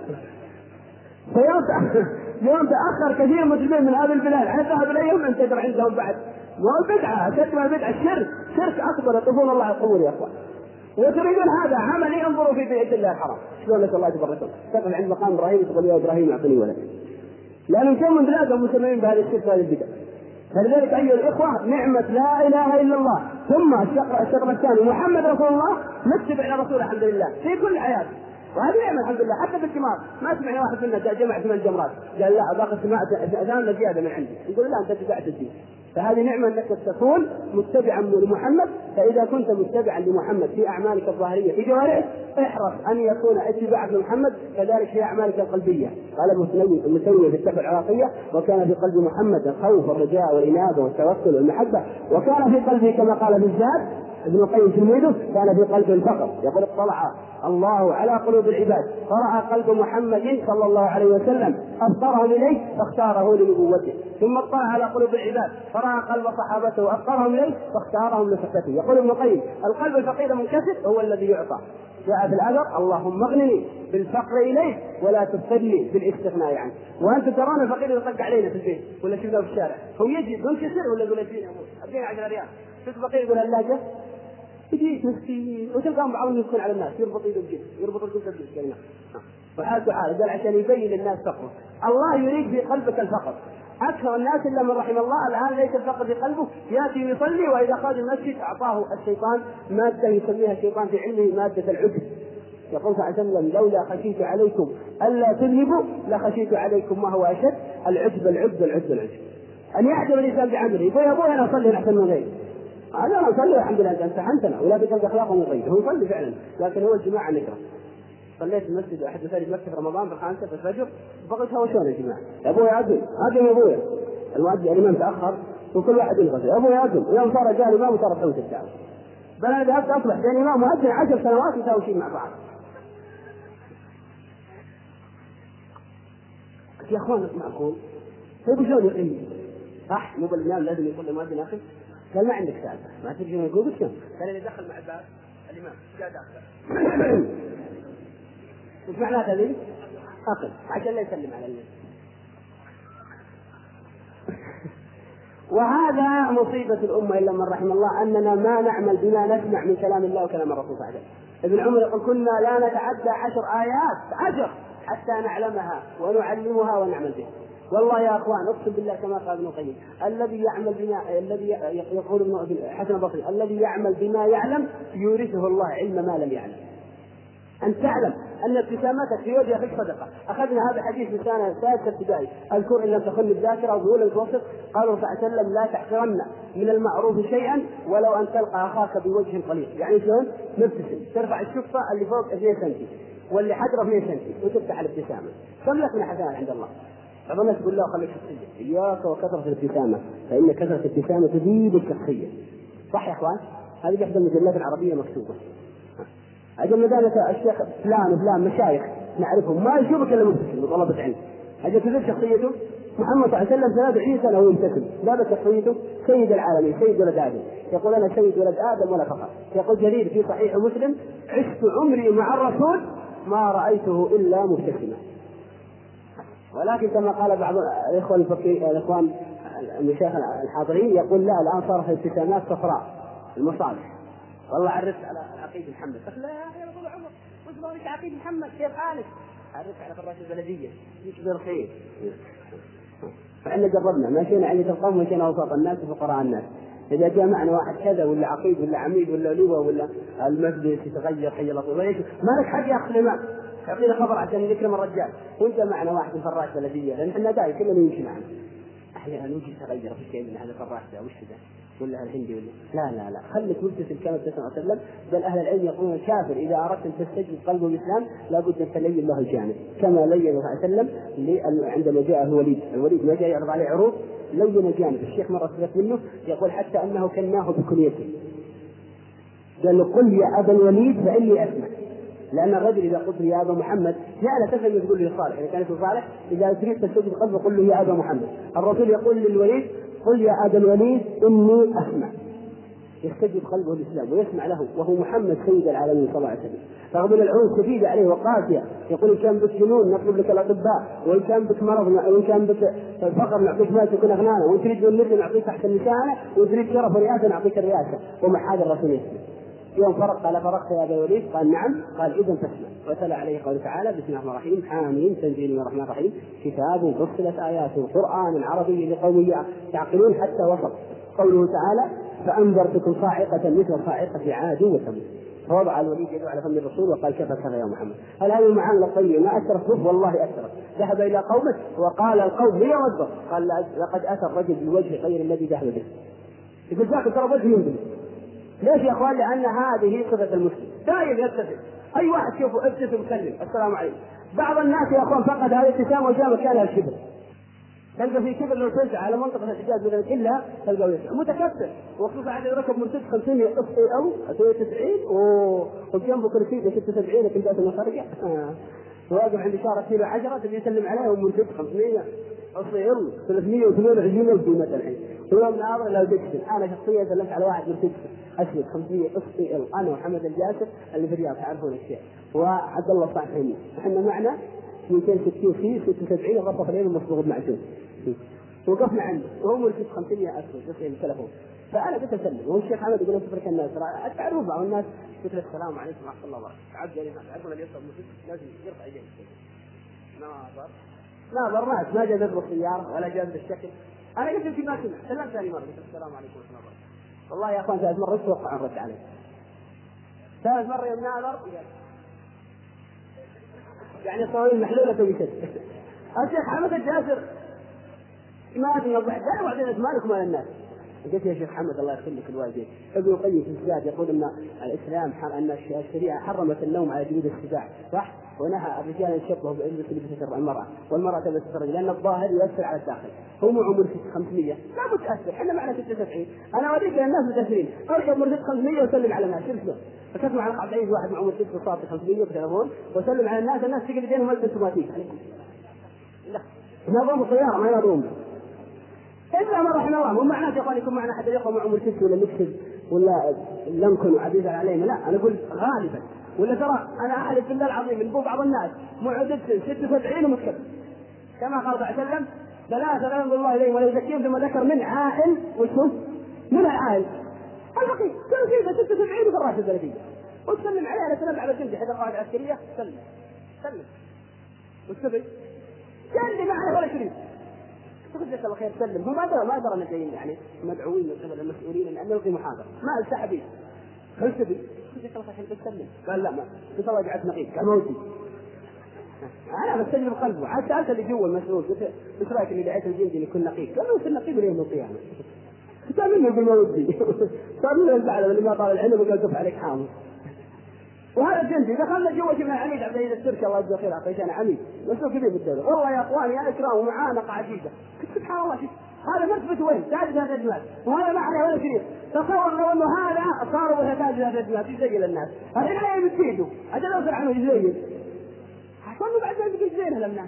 فيوم يوم تاخر كثير مسلمين من هذه البلاد عن ذهب اليهم انتشر عندهم بعد ما بدعه تتبع بدعه الشرك شرك اكبر يطوفون الله القبور يا اخوان. وتريدون هذا عمل ينظروا في بيت الله الحرام شلون نسال الله يتبارك تقف عند مقام ابراهيم تقول يا ابراهيم اعطني ولد، لانهم كانوا من بلادهم مسمين بهذا الشرك وهذه البدع. فلذلك ايها الاخوه نعمه لا اله الا الله ثم الشطر الثاني محمد رسول الله نتبع رسوله الحمد لله في كل حياته، وهذه نعمه الحمد لله. حتى في الجمار ما سمعنا واحد منا جمع ثمان جمرات قال لا باقي سمعت اذان زياده من عندي، يقول لا انت اتبعت الدين. فهذه نعمه انك تكون متبعا لمحمد. فاذا كنت متبعا لمحمد في اعمالك الظاهريه في جوارحك احرص ان يكون اتباعك لمحمد كذلك في اعمالك القلبيه. قال المسوي في التحفه العراقيه وكان في قلب محمد الخوف والرجاء والانابه والتوكل والمحبه، وكان في قلبه كما قال في الزاد ابن القيم تلميذه كان في قلب الفقر. يقول اطلع الله على قلوب العباد فرأى قلب محمد صلى الله عليه وسلم أفطرهم إليه فاختاره لنبوته، ثم اطلع على قلوب العباد فرأى قلب صحابته أفطرهم إليه فاختارهم لصحبته. يقول ابن القيم القلب الفقير منكسر هو الذي يعطى. جاء في الأثر اللهم اغنني بالفقر إليه ولا تفقدني بالاستغناء عنه. وأنت ترون الفقير يطق علينا في البيت ولا شفناه في الشارع هو يجي منكسر ولا يقول اديني أموت اديني عشرة ريال. شوف الفقير يقول اللهجة يجيك مسكين وتلقاهم بعضهم يكون على الناس يربط يده بجد يربط الجلد بجد كلمة وحالته حاله قال عشان يبين للناس فقره. الله يريد في قلبك الفقر. أكثر الناس إلا من رحم الله الآن ليس الفقر في قلبه، يأتي يصلي وإذا خرج المسجد أعطاه الشيطان مادة يسميها الشيطان في علمه مادة العجب. يقول صلى الله عليه وسلم لولا خشيت عليكم ألا تذنبوا لخشيت عليكم ما هو أشد العجب العجب العجب العجب أن يعجب الإنسان بعمله. يقول يا أبوي أنا أصلي أحسن من غيري، أنا أصلي الحمد لله أنت امتحنتنا ولا بقلب أخلاقه من غيره. هو يصلي فعلا لكن هو الجماعة نكره. صليت في المسجد أحد مساجد مكة في رمضان في الخامسة في الفجر بقيت هوشون يا جماعة يا أبوي أقم أقم يا أبوي المؤذن الإمام تأخر وكل واحد ينغزل يا أبوي أقم يوم صار جاء الإمام وصار خمسة الدعوة بل أنا ذهبت أصبح بين إمام مؤذن عشر سنوات يساوي مع بعض. يا أخوان معكم طيب شلون يقيم صح مو بالإمام لازم يقول للمؤذن أخي قال ما عندك سالفة ما ترجع يقول بس كم قال اللي دخل مع الباب الإمام جاء داخل وش معناته ذي؟ أقل عشان لا يسلم على الناس. وهذا مصيبة الأمة إلا من رحم الله أننا ما نعمل بما نسمع من كلام الله وكلام الرسول صلى الله عليه وسلم. ابن عمر يقول كنا لا نتعدى عشر آيات عشر حتى نعلمها ونعلمها ونعمل بها. والله يا أخوان أقسم بالله كما قال ابن القيم الذي يعمل بما الذي يقول ابن حسن البصري الذي يعمل بما يعلم يورثه الله علم ما لم يعلم. أن تعلم أن ابتسامتك في وجه أخيك صدقة. أخذنا هذا الحديث في سنة سادسة ابتدائي أذكر إن لم تخن الذاكرة وبيقول المتوسط قالوا صلى الله عليه وسلم لا تحقرن من المعروف شيئا ولو أن تلقى أخاك بوجه طليق. يعني شلون؟ مبتسم ترفع الشفة اللي فوق اثنين سنتي واللي حجره اثنين سنتي وتفتح الابتسامة كم لك من حسنات عند الله. بعض الناس يقول له خليك شخصية إياك وكثرة الابتسامة فإن كثرة الابتسامة تزيد الشخصية. صح يا أخوان؟ هذه إحدى المجلات العربية مكتوبة. أجل مدانة الشيخ فلان وفلان مشايخ نعرفهم ما يشوفك إلا مبتسم وطلبة علم. أجل تزيد شخصيته محمد صلى الله عليه وسلم ثلاث وعشرين سنة وهو يبتسم. لا شخصيته سيد العالمين سيد ولد آدم يقول أنا سيد ولد آدم ولا فخر. يقول جرير في صحيح مسلم عشت عمري مع الرسول ما رأيته إلا مبتسما. ولكن كما قال بعض الإخوان الفقيه الإخوان المشايخ الحاضرين يقول لا الآن صارت الابتسامات صفراء المصالح. والله عرفت على عقيد محمد لا يا أخي أقول عمر وش بقولك عقيد محمد كيف حالك؟ عرفت على فراش البلدية يكبر خير. فإحنا جربنا ماشينا عند القوم ماشينا وسط الناس وفقراء الناس. إذا جاء معنا واحد كذا ولا عقيد ولا عميد ولا لواء ولا المجلس يتغير حي الله طيب ما لك حق يا أخي الإمام تعطينا خبر عشان نكرم الرجال وانت معنا واحد من فراش بلدية لأن احنا دايما كلنا يمشي معنا. أحيانا وجه تغير في شيء من هذا الفراش ده وش ده ولا الهندي ولا لا لا لا خليك مبتسم كما ابتسم صلى الله عليه وسلم. بل أهل العلم يقولون الكافر إذا أردت أن تستجد قلبه الإسلام لابد أن تلين له الجانب كما لين صلى الله عليه وسلم عندما جاء الوليد. الوليد ما جاء يعرض عليه عروض لين جانب. الشيخ مرة سمعت منه يقول حتى أنه كناه بكنيته قال له قل يا أبا الوليد فإني أسمع. لأن الرجل إذا قلت يا أبا محمد لا تفهم يقول لي صالح إذا كان اسمه صالح إذا تريد تستجد قلبه قل له يا أبا محمد. الرسول يقول للوليد قل يا أبا الوليد إني أسمع يستجد قلبه الإسلام ويسمع له وهو محمد سيد العالمين صلى الله عليه وسلم. رغم أن العون شديدة عليه وقاسية يقول إن كان بك جنون نطلب لك الأطباء وإن كان بك مرض وإن كان بك فقر نعطيك ما تكون أغنانا وإن تريد النسل نعطيك تحت النساء وإن تريد شرف ورئاسة نعطيك الرئاسة. ومع هذا الرسول يسلم. يوم فرق قال فرقت يا أبا الوليد قال نعم قال إذن تسمع. وتلا عليه قوله تعالى بسم الله الرحمن الرحيم حامين تنزيل من الرحمن الرحيم كتاب فصلت آياته قرآن عربي لقوم يعقلون حتى وصل قوله تعالى فأنذرتكم صاعقة مثل صاعقة عاد وثمود. فوضع الوليد يده على فم الرسول وقال كيف كذا يا محمد. هل هذه المعاملة الطيبة ما أثرت به؟ والله أثرت. ذهب إلى قومه وقال القوم هي وجهه قال لقد أتى الرجل بالوجه غير الذي ذهب به. يقول ذاك ترى وجه ينبغي. ليش يا اخوان؟ لان هذه صفه المسلم دائما يبتسم. اي واحد شوفه ابتسم وسلم السلام عليكم. بعض الناس يا اخوان فقد هذه الابتسامه وجاء مكانها الكبر. تلقى في كبر لو تنزع على منطقه الحجاز مثلا كلها تلقاه يسمع متكبر وخصوصا على ركب مرتد خمسين اف اي او تسعين وجنبه كرسي ستة وسبعين كنت انا خارجه واقف عند اشاره كيلو عشرة تبي يسلم عليه ومرتد خمسمية اصلي ال ثلاثمية وثمانية وعشرين الف قيمه الحين. ويوم ناظر لو دكتور انا شخصيا سلمت على واحد مرتد اسود خمسمية اصلي ال انا وحمد الجاسر اللي في الرياض تعرفون الشيء وعبد الله صاحبي احنا معنا مئتين وستين في ستة وسبعين غطى خلينا مصبوغ معجون وقفنا عنده وهو مرتد خمسمية اسود يصير التلفون. فانا قلت اسلم وهو الشيخ حمد يقول تفرك الناس تعرفوا بعض الناس قلت له السلام عليكم ورحمه الله وبركاته. عبد يعني تعرفون اللي يصل مرتد لازم يرفع يديه ناظر ناظر ناس ما جاء ذكر السياره ولا جاء بالشكل. انا قلت يمكن ما سمع سلمت ثاني مره قلت السلام عليكم ورحمه الله وبركاته. والله يا اخوان ثالث مره اتوقع ان رد عليه. ثالث مره يوم ناظر يعني صواريخ محلولة بشد. الشيخ حمد الجاسر ما في يوضح لا وبعدين مالكم ولا الناس. قلت يا شيخ حمد الله يغفر لك الوالدين، ابن القيم في الزاد يقول ان الاسلام ان الشريعه حرمت النوم على جلود السباع، صح؟ ونهى الرجال ان يشبهوا باللبس اللي بتشرع المراه، والمراه تلبس الرجل لان الظاهر يؤثر على الداخل. هم عمر خمسمية لا متاثر، احنا معنا ستة وسبعين، انا اوريك الناس متاثرين، ارجع عمر خمسمية وسلم على الناس، شوف فكتب على عبد العزيز واحد مع عمر ستة وصار خمسمية بتليفون وسلم على الناس، الناس تقل يدينهم ملبس اوتوماتيك. لا نظام الطياره ما ينظم إلا ما رحم الله. مو معناه يقول يكون معنا أحد يقوم عمر ست ولا نكسب ولا لمكن وعزيز علينا، لا أنا أقول غالبا. ولا ترى أنا أحلف بالله العظيم من بعض الناس معدد ستة وسبعين ومتكبر كما قال صلى الله عليه وسلم ثلاثة لا ينظر الله إليهم ولا يزكيهم، ثم ذكر من عائل وشو من العائل الفقير كل شيء ستة وسبعين وفي الراس الثلاثين وتسلم عليه. أنا سلمت على الجندي حتى قاعدة عسكرية سلم سلم والسبي كان لي معنا ولا شريك جزاك الله خير سلم. هم ما دروا ما دروا جايين يعني مدعوين من قبل المسؤولين ان نلقي محاضره ما السحبي هل تبي جزاك الله خير تسلم قال لا ما قلت والله قعدت نقيب كان موجود انا بستجيب قلبه. عاد سالت اللي جوا المسؤول قلت ايش رايك اللي دعيت الجندي يكون نقيب؟ قال له في النقيب اليوم القيامه كتاب مني يقول موجودي صار من البعد اللي ما طال العلم وقال دف عليك حامل. وهذا الجندي دخلنا جوا شفنا عميد عبد العزيز التركي الله يجزاه خير اعطيتنا عميد مسؤول كبير بالدوله والله يا اخواني يا اكرام ومعانقه عجيبه. سبحان الله هذا مثبت وين؟ تاج هذا الجمال وهذا ما عليه ولا شريط. تصور لو انه هذا صار وهي تاج هذا الجمال يزين الناس هذا لا يمكيده هذا لو عنه يزين عشان بعد ذلك يزينها للناس.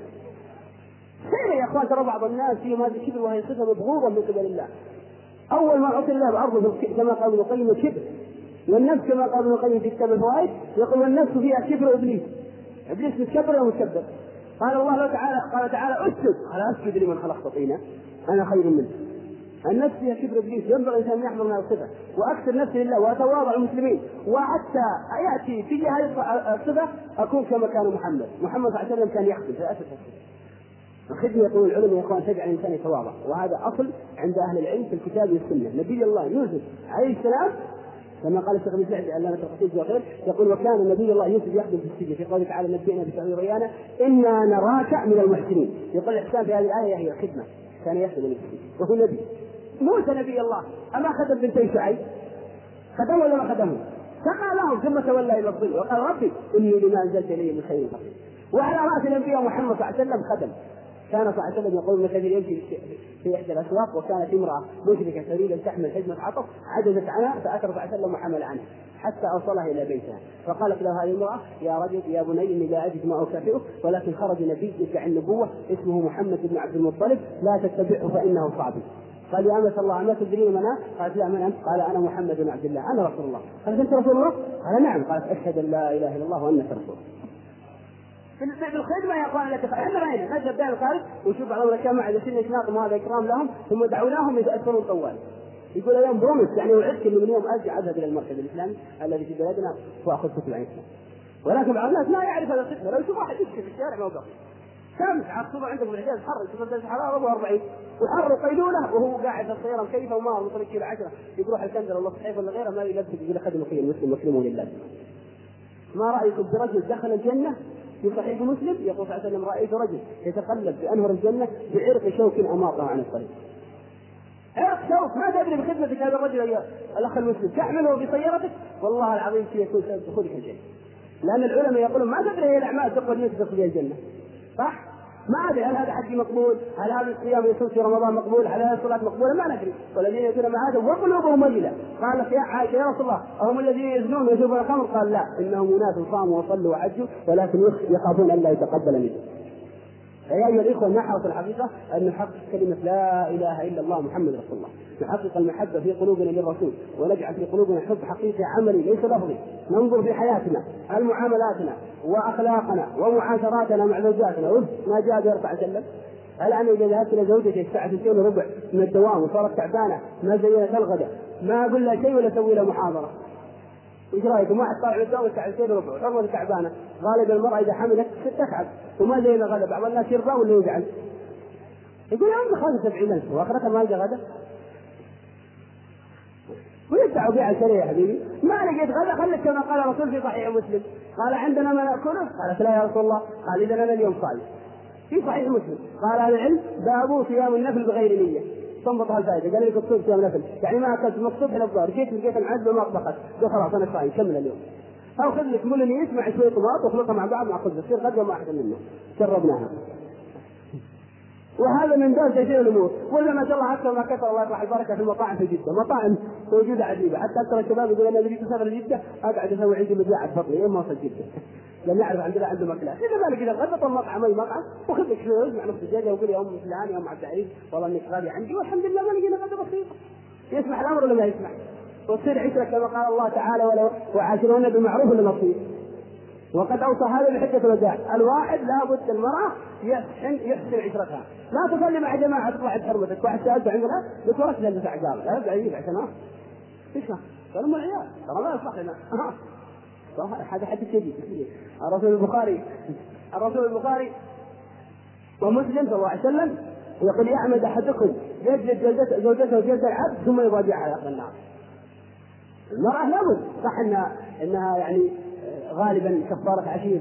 خير يا اخوان ترى بعض الناس فيهم هذه الكبر وهي صفه مبغوضه من قبل الله. اول ما عطي الله بارضه كما قال ابن القيم الكبر، والنفس كما قال ابن القيم في كتاب الفوائد يقول النفس فيها كبر وابليس. ابليس متكبر ومتكبر. قال الله تعالى قال تعالى اسجد قال اسجد لمن خلقت طينا انا خير منه. النفس فيها كبر ابليس ينبغي الانسان ان يحضر من الصفه واكثر نفسي لله واتواضع المسلمين وحتى ياتي في هذه الصفه اكون كما كان محمد. محمد صلى الله عليه وسلم كان يخدم في اسف الخدمه. يقول العلماء يا اخوان تجعل الانسان يتواضع وهذا اصل عند اهل العلم في الكتاب والسنه. نبي الله يوسف عليه السلام كما قال الشيخ ابن سعد علامة القصيد وغيره يقول وكان نبي الله يوسف يخدم في السجن في قوله تعالى نبئنا بتأويل ريانا إنا نراك من المحسنين. يقول الإحسان في هذه الآية هي خدمة كان يخدم في السجن وهو نبي. موسى نبي الله أما خدم بنتي شعيب خدم ولا ما خدمه؟ سقى لهم ثم تولى إلى الظل وقال ربي إني لما أنزلت إلي من خير فقير. وعلى رأس الأنبياء محمد صلى الله عليه وسلم خدم. كان صلى الله عليه وسلم يقول مثل يمشي في احدى الاسواق وكانت امراه مشركه تريد ان تحمل حزمه عطف عجزت عنها فاكر صلى الله عليه وسلم وحمل عنها حتى اوصلها الى بيتها فقالت له هذه المراه يا رجل يا بني اني لا اجد ما اكافئه ولكن خرج نبي يدعي النبوه اسمه محمد بن عبد المطلب لا تتبعه فانه صعب. قال يا امة الله اما تدرين من انا؟ قالت لا من انت؟ قال انا محمد بن عبد الله انا رسول الله. قالت انت رسول الله؟ قال نعم. قالت اشهد ان لا اله الا الله وانك رسول. في الخدمة يا اخوان لك احنا راينا نذهب بين الخارج ونشوف بعض الاشياء مع سن اشناطهم هذا اكرام لهم ثم دعوناهم يتاثرون طوال. يقول اليوم برومس يعني وعدت انه من يوم ارجع اذهب الى المركز الاسلامي الذي في بلدنا واخذ كتب عن الاسلام. ولكن بعض الناس لا يعرف هذا الخدمه. لو يشوف واحد يمشي في الشارع ما وقف شمس عصبه عندهم في الحجاز حر يشوف درجه حراره أربعة وأربعين وحر قيلوله وهو قاعد في السياره مكيفه وما هو طريق كيلو عشرة يروح الكندر ولا الصحيح ولا غيره ما يلبس يقول خدمه في المسلم مسلم لله. ما رايكم برجل دخل الجنه في صحيح مسلم يقول صلى الله عليه وسلم رأيت رجل يتقلب في أنهر الجنة بعرق شوك أماطه عن الطريق. عرق شوك ما تدري بخدمتك هذا الرجل أيها الأخ المسلم تحمله بسيارتك والله العظيم يكون سبب دخولك الجنة. لأن العلماء يقولون ما تدري هي الأعمال تقبل منك تدخل الجنة صح؟ ما أدري هل هذا حج مقبول؟ هل هذا الصيام يصوم في رمضان مقبول؟ هل هذه الصلاة مقبولة؟ ما ندري. والذين يأتون مع هذا وقلوبهم وجلة. قال لك يا عائشة يا رسول الله أهم الذين يزنون ويشربون الخمر؟ قال لا إنهم أناس صاموا وصلوا وحجوا ولكن يخافون أن لا يتقبل منهم. يا أيها الإخوة نحرص الحقيقة أن نحقق كلمة لا إله إلا الله محمد رسول الله. نحقق المحبة في قلوبنا للرسول ونجعل في قلوبنا حب حقيقي عملي ليس لفظي. ننظر في حياتنا المعاملاتنا وأخلاقنا ومعاشراتنا مع زوجاتنا. ما جاء يرفع سلم هل أنا إذا ذهبت إلى زوجتي الساعة اثنتين وربع من الدوام وصارت تعبانة ما زينت الغداء ما أقول لها شيء ولا أسوي لها محاضرة؟ ايش رايكم؟ واحد طالع الدوام الساعه اثنتين وربع حرمه تعبانه غالبا المراه اذا حملت تتعب وما زين غدا بعض الناس يرضى ولا يزعل يقول عندي خمسة وسبعين ألف واخرتها ما لقى غدا ويزعل ادعوا بيع الشريعة يا حبيبي، ما لقيت غدا خليك كما قال الرسول في صحيح مسلم، قال عندنا ما نأكله؟ قالت لا يا رسول الله، قال إذا أنا اليوم صايم. في صحيح مسلم قال أهل العلم باب صيام النفل بغير نية، تنبط هالفائدة، قال لك تصوم صيام نفل، يعني ما أكلت من الصبح إلى الظهر، جيت لقيت المعزة ما طبخت، قال خلاص أنا صايم كمل اليوم. أو خذ لك مولينيس مع شوية طماط واخلطها مع بعض مع خبز، تصير غدا ما أحسن منه، جربناها. وهذا من باب تيسير الامور. ولا ما شاء الله اكثر ما كثر الله يرحم البركه في المطاعم في جده، مطاعم موجوده عجيبه، حتى اكثر الشباب يقول انا بدي اسافر لجده اقعد اسوي عندي مذاعه بطني يوم ما اوصل جده، لان يعرف عندنا عنده ماكلات. اذا ما لقيت الغداء المطعم اي مطعم وخذ لك شوي مع نص دجاجه وقول يا ام فلان يا ام عبد العزيز والله انك غالي عندي والحمد لله ما لقينا غدا بسيط. يسمح الامر ولا ما يسمح؟ وتصير عشره كما قال الله تعالى ولو وعاشرون بالمعروف ولا نصيب. وقد اوصى هذا بحجة الوداع، الواحد لابد المرأة يحسن يحسن عشرتها، لا تصلي مع جماعة تطلع بحرمتك، واحد سألته عندنا قلت ورث لها تسع قال لا ارجع يجيب عشان ايش قالوا ام العيال ترى ما يصلح لنا هذا حديث جديد. الرسول البخاري الرسول البخاري ومسلم صلى الله عليه وسلم يقول يعمد احدكم يجلد زوجته جلد العبد ثم يضاجعها على اخر النار. المرأة لابد صح انها انها يعني غالبا كفارة عشير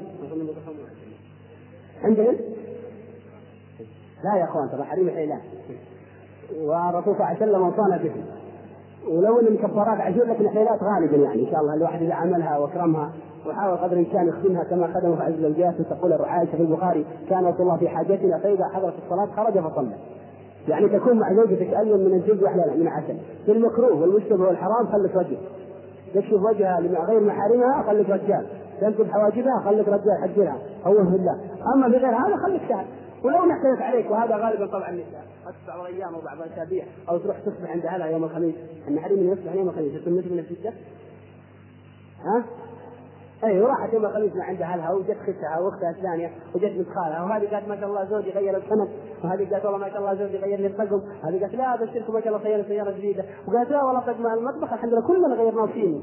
عندنا لا يا اخوان ترى حريم حيلان، والرسول صلى الله عليه وسلم وصانا به، ولو ان كفارات عشير لكن حيلات غالبا يعني ان شاء الله الواحد اذا عملها واكرمها وحاول قدر الامكان يخدمها كما خدمه في عز الزوجات. وتقول عائشه في البخاري كان رسول الله في حاجتنا فاذا حضرت الصلاه خرج فصلى، يعني تكون مع زوجتك ايضا من الزوج واحلى من عسل. في المكروه والمشتبه والحرام خلك وجه، تكشف وجهها غير محارمها خلك رجال، تنكب حواجبها خلك رجال حجرها هو في الله. اما في غير هذا خلك شهر. ولو نحترف عليك، وهذا غالبا طبعا النساء بعض الايام وبعض الاسابيع او تروح تصبح عند اهلها يوم الخميس، ان حريم يصبح يوم الخميس يكون مثل من السته ها اي وراحت يوم الخميس مع عند اهلها وجت ختها واختها الثانيه وجت بنت خالها، وهذه قالت ما شاء الله زوجي غير السند، وهذه قالت والله ما شاء الله زوجي غير لي الطقم، هذه قالت لا ابشركم ما شاء الله خير سياره جديده، وقالت لا والله طقم المطبخ الحمد لله كلنا غيرنا فيني.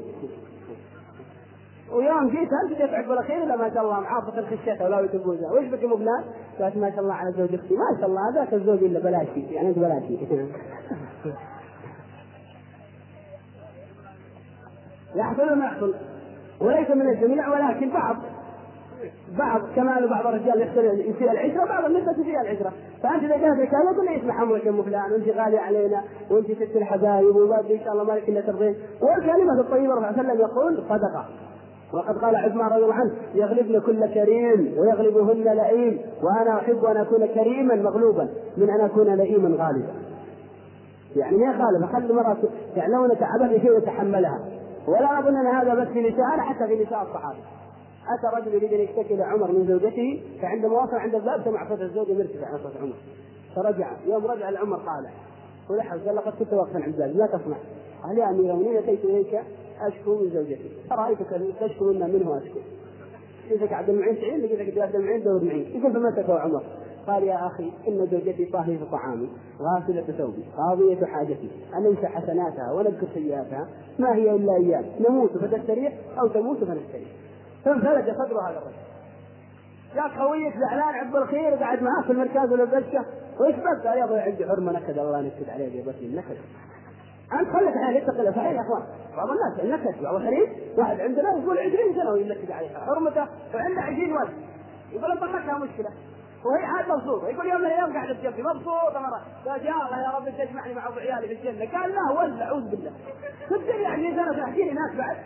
ويوم جيت انت جيت عقب الاخير لا ما شاء الله معاصفه الخشيه ولا يتبوزها ويش بك مبلاد؟ قالت ما شاء الله على زوج اختي ما شاء الله هذاك الزوج الا بلاشي يعني انت بلاشي. يحصل ولا ما يحصل؟ وليس من الجميع ولكن بعض بعض كمال بعض الرجال يسيء العشره بعض النساء تسيء العشره. فانت اذا جاءت رساله قل يسمح امرك يا ام فلان وانت غالي علينا وانت ست الحبايب وما ان شاء الله مالك الا ترضين. والكلمه الطيبه الرسول صلى الله عليه وسلم يقول صدقه. وقد قال عثمان رضي الله عنه يغلبن كل كريم ويغلبهن لئيم، وانا احب ان اكون كريما مغلوبا من ان اكون لئيما غالبا. يعني ما غالبا خلي المراه يعني لو تعبت بشيء يتحملها. ولا اظن ان هذا بس في نساء، حتى في نساء الصحابه. اتى رجل يريد ان يشتكي لعمر من زوجته، فعندما وصل عند الباب سمع صوت الزوج مرتفع عن صوت عمر، فرجع. يوم رجع لعمر طالع ولحظ قال لقد كنت واقفا عند الباب لا تسمع. قال يا امير المؤمنين اتيت اليك اشكو من زوجتي، ارايتك تشكو منا منه اشكو. كيفك عبد المعين تعين لقيتك عبد المعين دور معين. يقول فمسكه عمر قال يا اخي ان زوجتي طاهيه طعامي غاسله ثوبي قاضيه حاجتي، اننسى حسناتها ونذكر سيئاتها ما هي الا ايام نموت فتستريح او تموت فنستريح. فانفلت صدر هذا الرجل. جاء خويك زعلان عبد الخير وقعد معاه في المركز ولا البشة وايش بس؟ قال يا ابوي عندي حرمه نكد الله نكد عليه يا بس النكد. انت خليك عليه اتق الله. صحيح يا اخوان بعض الناس النكد بعض الخريج واحد عندنا يقول عشرين سنه وينكد عليها حرمته وعنده عشرين ولد يقول انت لها مشكله وهي عاد مبسوطه. يقول يوم من الايام قاعده تجنبي مبسوطه مره قال يا الله يا رب تجمعني مع ابو عيالي في الجنه. قال لا ولد اعوذ بالله صدقني عشرين سنه تحكي لي ناس بعد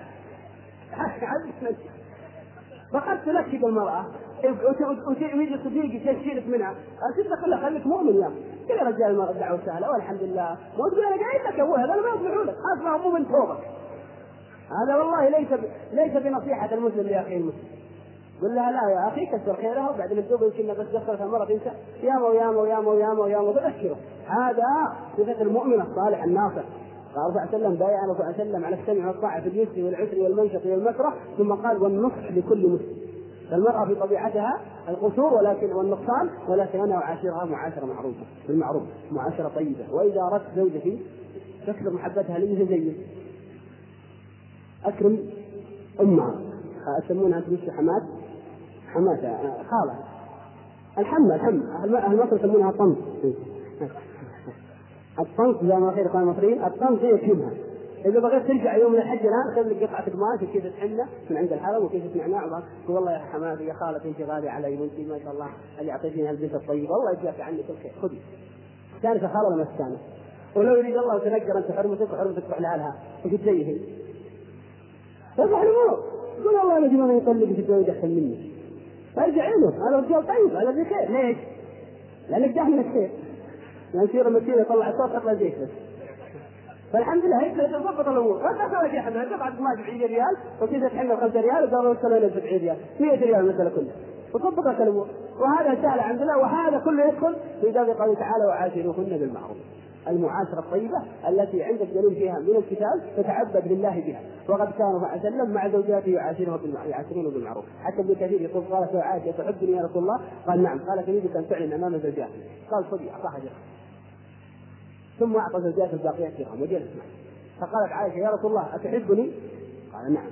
فقد تلكد المرأة ويجي صديقي تشيلك منها أنت تقول خليك مؤمن يا كل رجال المرأة دعوة سهلة والحمد لله ما تقول أنا قاعد لك أبوها هذا ما يطلعوا لك أصلا مو من توبك. هذا والله ليس ب... ليس بنصيحة المسلم لأخيه المسلم. قل لها لا يا أخي كسر خيرها وبعد التوبة يمكن بس دخلت المرأة تنسى ياما وياما وياما وياما وياما تذكره. هذا صفة المؤمن الصالح الناصح. قال صلى الله عليه وسلم بايع صلى الله عليه وسلم على السمع والطاعة في اليسر والعسر والمنشط والمكره ثم قال والنصح لكل مسلم. فالمرأة في طبيعتها القصور ولكن والنقصان ولكن أنا أعاشرها معاشرة معروفة بالمعروف معاشرة طيبة. وإذا أردت زوجتي تكثر محبتها لي زين أكرم أمها أسمونها تمشي حمات حمات خالة الحمى الحمى أهل مصر يسمونها طنط. الطنط زي ما خير إخوان المصريين الطنط هي كلمها إذا بغيت ترجع يوم من الحج الآن خذ لك قطعة قماش وكيف تحنة من عند الحرم وكيف نعناع وقول والله يا حماتي يا خالتي أنت غالية علي وأنت ما شاء الله اللي أعطيتيني هالبنت الطيبة الله يجزاك عني كل خير خذي. كانت خالة ولا ما كانت؟ ولو يريد الله تنقر أنت حرمتك وحرمتك تروح لها وقلت زيه يصبح الأمور يقول والله الذي ما يطلق في الجو يدخل مني فارجع له هذا الرجال طيب هذا بخير. ليش؟ لأنك داخل من الخير لأن سير المسيرة يطلع الصوت أطلع زيت بس. فالحمد لله هيك تضبط الأمور ما تسوي شيء حمد قطعة قماش بعشرين ريال وكذا تحمل خمسة ريال وقالوا السنة ب سبعين ريال مئة ريال مثلا كلها وتضبط الأمور. وهذا سهل عند الله وهذا كله يدخل في باب قوله تعالى وعاشروهن بالمعروف. المعاشرة الطيبة التي عندك دليل فيها من الكتاب تتعبد لله بها. وقد كان صلى الله عليه وسلم مع زوجاته يعاشرون بالمعروف. حتى ابن كثير يقول قالت له عائشة تحبني يا رسول الله؟ قال نعم. قال تريدك أن تعلن أمام زوجاتك؟ قال صدق أعطاها درهم ثم أعطى زوجاته الباقيات درهم وجلس معه. فقالت عائشة يا رسول الله أتحبني؟ قال نعم.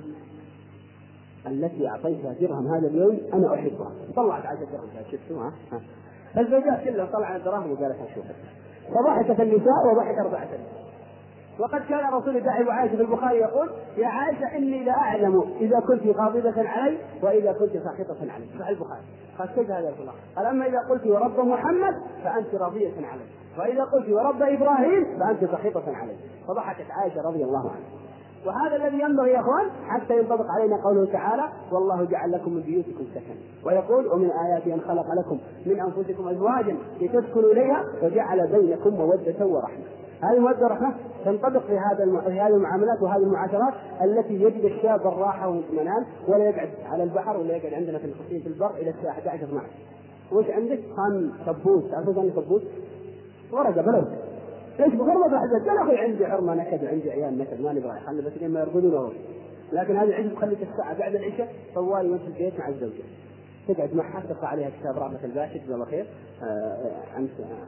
التي أعطيتها درهم هذا اليوم أنا أحبها. طلعت عائشة درهم شفتوها. فالزوجات كلها طلعت الدراهم وقالت شوفت. فضحكت النساء وضحك أربعة النساء. وقد كان الرسول يدعي عائشة في البخاري يقول يا عائشة إني لا أعلم إذا كنت غاضبة علي وإذا كنت ساخطة علي. صحيح البخاري. قال كيف هذا يا رسول الله؟ قال أما إذا قلت ورب محمد فأنت راضية علي وإذا قلت ورب إبراهيم فأنت ساخطة علي. فضحكت عائشة رضي الله عنها. وهذا الذي ينبغي يا اخوان حتى ينطبق علينا قوله تعالى والله جعل لكم من بيوتكم سكنا ويقول ومن آياته أن خلق لكم من أنفسكم أزواجا لتسكنوا إليها وجعل بينكم مودة ورحمة. هذه المودة والرحمة تنطبق في هذا في هذه المعاملات وهذه المعاشرات التي يجد الشاب الراحة والاطمئنان ولا يقعد على البحر ولا يقعد عندنا في الخصيم في البر إلى الساعة أحد عشر اثنا عشر. وش عندك؟ خان كبوس. تعرفوا خان كبوس؟ ورقة بلوز. ليش بغرمة الحدث؟ قال أخي عندي حرمة نكد وعندي عيال نكد ما نبغى خلي بس لما يرقدون أول. لكن هذه العزة تخليك الساعة بعد العشاء طوالي وانت في البيت مع الزوجة تقعد معها تقرأ عليها كتاب رحمة الباشا جزاه الله خير عن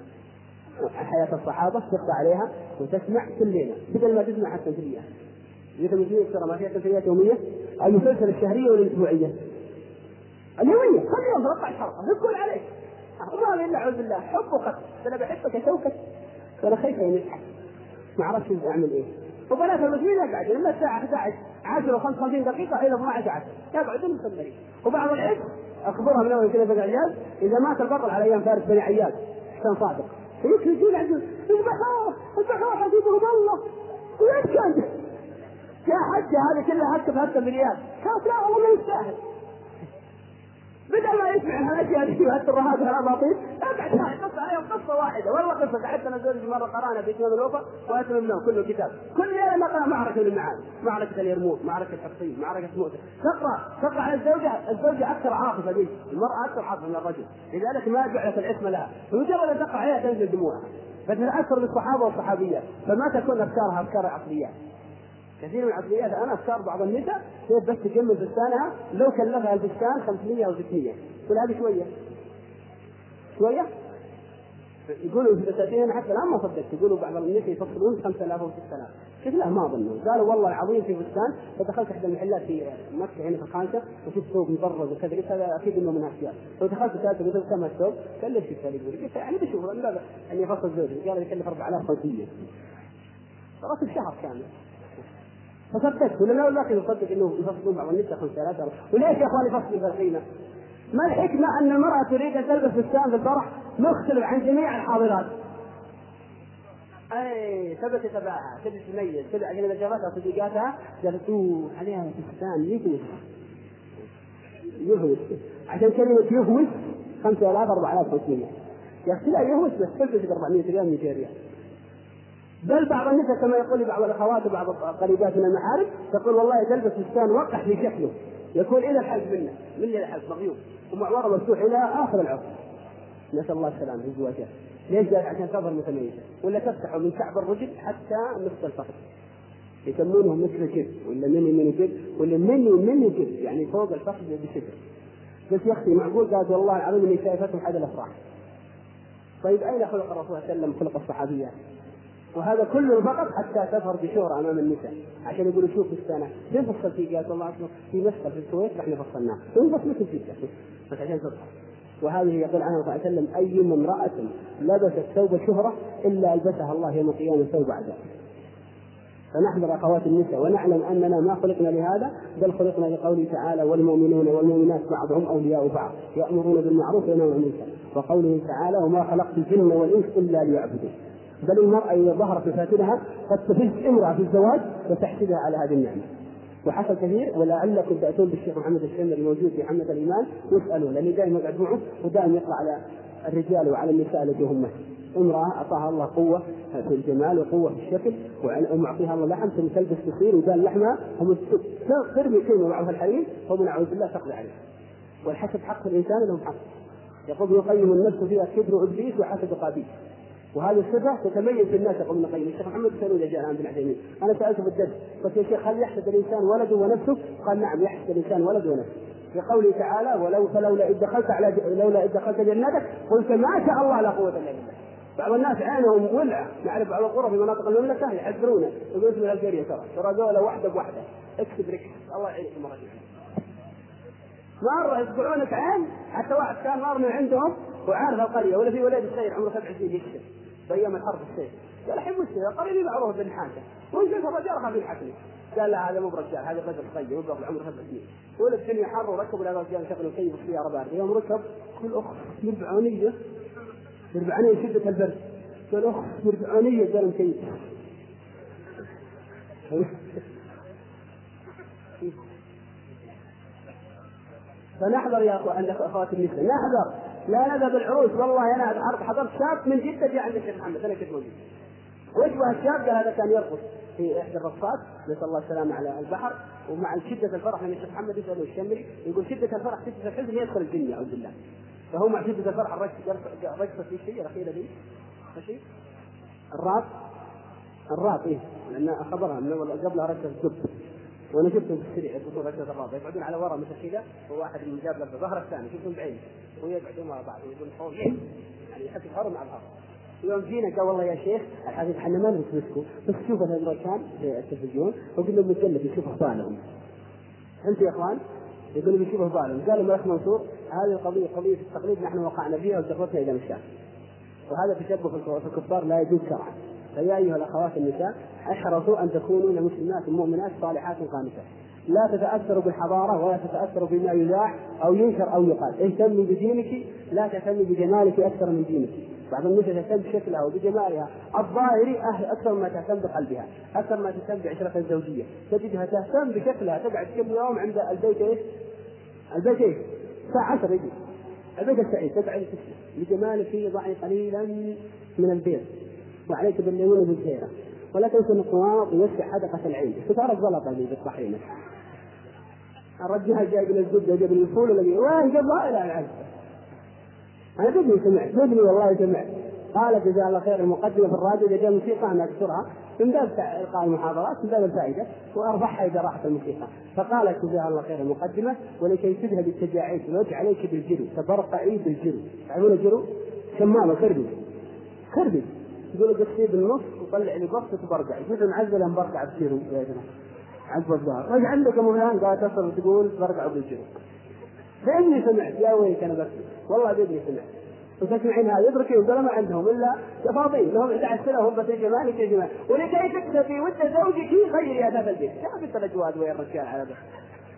حياة الصحابة تقرأ عليها وتسمع كل ليلة بدل ما تسمع حتى تمثيلية. إذا تمثيلية ترى ما فيها تمثيليات يومية المسلسل الشهرية والأسبوعية اليومية كل يوم ثلاثة عشر حلقة يقول عليك ما إلا أعوذ بالله حب وقتل أنا بحبك أشوكك أنا خايف ينجح ما عرفت أعمل إيه. وبنات المسلمين يقعد لما الساعة أحد عشر عشرة وخمسة وخمسين دقيقة إلى اثنا عشر عشر يقعدون مصدرين. وبعض العلم أخبرها من أول كذا بقى عيال إذا مات البطل على أيام فارس بني عياد كان صادق فيكذبون عندهم البحار البحار حبيبهم الله ويبكي يا حجة هذه كلها هكذا هكذا مليار كانت لا والله ما يستاهل بدل ما يسمع الاشياء دي وهالترهات والاباطيل اقعد قصه عليهم قصه واحده والله قصه حتى انا زوجي مره قرانا في كتاب الوفا واتممناه كله كتاب كل ليله نقرا معركه المعاد معركه اليرموك معركه حطين معركه مؤتة تقرا تقرا على الزوجه الزوجه اكثر عاطفه به المراه اكثر عاطفه من الرجل لذلك ما جعلت العصمه لها بمجرد ان تقرا عليها تنزل دموعها فتتاثر بالصحابه والصحابيات فما تكون افكارها افكار عقليات. كثير من العقليات الآن أفكار بعض النساء كيف بس تجمل فستانها لو كلفها الفستان خمسمية أو ستمية كل هذه شوية شوية يقولوا في الفساتين حتى الآن ما صدقت يقولوا بعض النساء يفصلون خمسة آلاف أو ستة آلاف كيف لا ما ظنوا قالوا والله العظيم في فستان فدخلت إحدى المحلات في مكة هنا في الخانسة وشفت ثوب مبرز وكذا قلت هذا أكيد إنه من أشياء فدخلت سألته قلت كم الثوب؟ قال ليش يسأل يقول قلت يعني بشوف أن يفصل زوجي قال يكلف أربعة آلاف وخمسمية راتب شهر كامل فصدقت ولا لا لكن يصدق انه يفصلون بعض النساء خمسة آلاف. وليش يا اخواني يفصلوا بالقيمه؟ ما الحكمه ان المراه تريد ان تلبس فستان في الفرح مختلف عن جميع الحاضرات؟ اي ثبت تبعها تبي تميز تبي عشان اذا جابتها صديقاتها قالت عليها فستان يفوز يفوز عشان كلمه يفوز خمسة آلاف أربعة آلاف وخمسمية يا اخي لا يفوز بس تلبس أربعمية ريال مئتين ريال. بل بعض النساء كما يقول لي بعض الاخوات وبعض القريبات من المحارم تقول والله تلبس فستان وقح في شكله يكون الى الحلق منه من الى الحلق مغيوب ومعوره مفتوح الى اخر العقد نسال الله السلامه في الزواجات. ليش؟ قال عشان تظهر متميزه ولا تفتحوا من كعب الرجل حتى نصف الفخذ يسمونهم مثل كذب ولا مني مني كذب ولا مني مني كذب يعني فوق الفخذ بشكل. قلت يا اختي معقول؟ قالت والله العظيم اني شايفتهم حد الافراح. طيب اين خلق الرسول صلى الله عليه وسلم خلق الصحابيات؟ وهذا كله فقط حتى تظهر بشهرة أمام النساء عشان يقولوا شوف السنة فين فصل فيه؟ قالت والله أصلا في مسقط في الكويت رحنا فصلناه فين فصلت فيه بس عشان تظهر. وهذه يقول عنها صلى الله عليه وسلم أي امرأة لبست ثوب شهرة إلا ألبسها الله يوم القيامة ثوب عذاب. فنحذر أخوات النساء ونعلم أننا ما خلقنا لهذا، بل خلقنا لقوله تعالى: والمؤمنون والمؤمنات بعضهم أولياء بعض يأمرون بالمعروف وينهون عن المنكر، وقوله تعالى: وما خلقت الجن والإنس إلا ليعبدون. بل المرأة إذا ظهرت مفاتنها قد تفز امرأة في الزواج وتحسدها على هذه النعمة. وحصل كثير، ولعلكم تأتون بالشيخ محمد الشمري الموجود في حملة الإيمان واسألوه، لأنه دائما يقعد معه ودائما يطلع على الرجال وعلى النساء التي هم مسلم. امرأة أعطاها الله قوة في الجمال وقوة في الشكل، ومعطيها الله لحم ثم تلبس قصير وقال لحمها هم ترمي كلمة معه الحريم ومن أعوذ بالله تقضي عليه. والحسد حق الإنسان لهم حق. يقول يقيم النفس فيها كبر إبليس وحسد قابيل، وهذه الصفة تتميز في الناس. يقول ابن القيم الشيخ محمد سألوه إذا جاء عند بن عثيمين، أنا سألته في الدرس قلت يا شيخ هل يحسد الإنسان ولده ونفسه؟ قال نعم يحسد الإنسان ولده ونفسه، في قوله تعالى: ولو فلولا إذ دخلت على لولا إذ دخلت جنتك قلت ما شاء الله لا قوة إلا بالله. بعض الناس عينهم ولعة، نعرف بعض القرى في مناطق المملكة يحذرونه يقول اسم الألجيرية ترى ترى دولة واحدة بواحدة اكتب ركز الله يعينك المرة مرة يصبعونك عين. حتى واحد كان مار من عندهم وعارف القرية ولا في ولد صغير عمره سبع سنين يكتب بأيام الحرب السيف، قال الحين مسلم قريبي معروف بن حاجة ويجلس الرجال خافين حكمه، قال لا هذا مو برجال هذا رجل صغير يبلغ عمره سبع سنين، ولد الدنيا حر وركبوا الى رجال شغلوا كيف السيارة باردة، يوم ركب كل أخ مربعانية مربعانية شدة البرد، قال أخ مربعانية قال مكيف. فنحذر يا أخوات النساء، نحذر لا نذهب العروس. والله أنا حضرت شاب من جدة جاء عند الشيخ محمد، أنا كنت موجود، وجبه الشاب قال هذا كان يرقص في إحدى الرقصات نسأل الله السلامة على البحر، ومع شدة الفرح من الشيخ محمد يسأله الشمري يقول شدة الفرح شدة الحزن يدخل الجن أعوذ بالله، فهو مع شدة الفرح الرقصة في شيء الأخيرة دي شيء الراب الراب إيه لأن خبرها من قبلها رقصة الدب، وانا شفتهم في السريع يقصون ركزة الرابع يقعدون على ورا مثل كذا، وواحد من جاب له ظهر الثاني شفتهم بعينه ويقعدون مع بعض ويقولون حول يعني يحط الحر مع الحر. يوم جينا قال والله يا شيخ الحديث احنا ما نمسكوا بس شوف الامريكان في التلفزيون وقلنا بنتكلم يشوف اخبارهم انت يا اخوان يقولوا بيشوف اخبارهم. قالوا ملك منصور هذه القضيه قضيه التقليد نحن وقعنا فيها وجربتها الى مشاكل، وهذا تشبه في الكفار لا يجوز شرعا. فيا ايها الاخوات النساء احرصوا ان تكونوا مسلمات مؤمنات صالحات قانتات، لا تتاثروا بالحضاره ولا تتاثروا بما يذاع او ينكر او يقال، اهتمي بدينك لا تهتمي بجمالك اكثر من دينك. بعض النساء تهتم بشكلها وبجمالها الظاهري اكثر ما تهتم بقلبها، اكثر ما تهتم بعشرتها الزوجيه، تجدها تهتم بشكلها تقعد كل يوم عند البيت ايش؟ البيت ايش؟ الساعه عشرة يجي البيت السعيد تقعد تسمع لجمالك فيه ضعي قليلا من البيت وعليك بالليمون بالخيرة، ولا تنسى النقواط ويوسع حدقة العين. ستارة الزلطة اللي بالطحينة الرجال جاي من الزبدة جاي من الفول ولا وين قبلها إلى العز. أنا بدني سمعت بدني والله سمعت قال جزاه الله خير المقدمة في الراديو إذا جاء موسيقى أنا أكثرها من باب إلقاء المحاضرات من باب الفائدة وأربحها إذا راحت الموسيقى. فقالت جزاه الله خير المقدمة ولكي تذهب التجاعيد الوجه عليك بالجرو تبرقعي بالجرو. تعرفون الجرو؟ شمامة خربي خربي يقول لك تصيب النص وطلع لي بص تبرقع جزء معزل مبرقع بسيرو يا جماعه عزب الظهر رجع عندك مولانا قال تصل تقول تبرقع بالجرو. فاني سمعت يا ويلك انا بس والله بدني سمعت وتسمعين هذا يدركين ولا ما عندهم الا تفاضيل لهم إحدى عشر سنه وهم بس يا جمالك يا جمال ولكي تكتفي ود زوجك غيري اثاث البيت. يا بنت الاجواد ويا الرجال على بس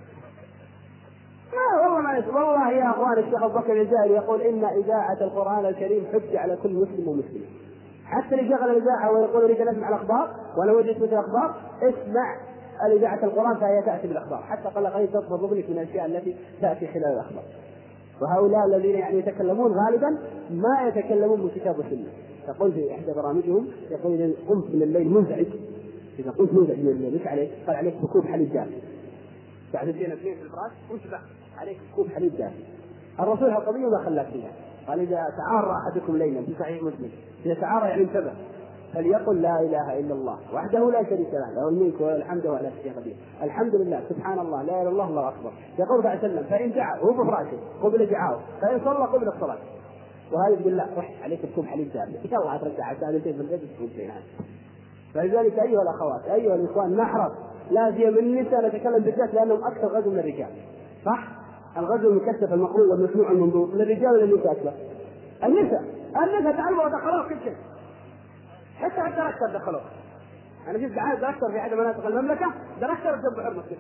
ما والله ما يسمع. والله يا اخوان الشيخ ابو بكر الجزائري يقول ان اذاعه القران الكريم حجه على كل مسلم ومسلم. حتى اللي شغل الاذاعه ويقول اريد ان اسمع الاخبار ولا وجدت مثل الاخبار اسمع الاذاعه القران فهي تاتي بالاخبار حتى قال غير تطلب منك من الاشياء التي تاتي خلال الاخبار. وهؤلاء الذين يعني يتكلمون غالبا ما يتكلمون من كتاب وسنه. يقول في احدى برامجهم يقول اذا قمت من الليل منزعج اذا قمت منزعج من الليل ايش عليك؟ قال عليك بكوب حليب دافي. بعد اثنين اثنين في الفراش وانتبه عليك بكوب حليب دافي. الرسول القضيه ما خلاك فيها قال اذا تعارى احدكم ليلا في صحيح مسلم اذا تعارى يعني انتبه فليقل لا اله الا الله وحده لا شريك له له الملك وله الحمد وعلى كل شيء قدير الحمد لله سبحان الله لا اله الا الله الله اكبر. يقول صلى الله عليه وسلم فان دعا هو بفراشه قبل دعاه فان صلى قبل الصلاه. وهذا يقول لا روح عليك بكم حليب دافئ ان الله ترجع سالتين في الجد تكون شيء هذا. فلذلك ايها الاخوات ايها الاخوان نحرص لا سيما النساء نتكلم بالذات لانهم اكثر غزو من الرجال صح؟ الغزو المكثف المقروء والمسموع المنظور للرجال ولا النساء اكثر؟ النساء النساء تعلموا ودخلوا كل شيء حتى حتى أكثر دخلوا انا شفت عاد دكتور في احد مناطق المملكه دكتور جنب حرمه كده،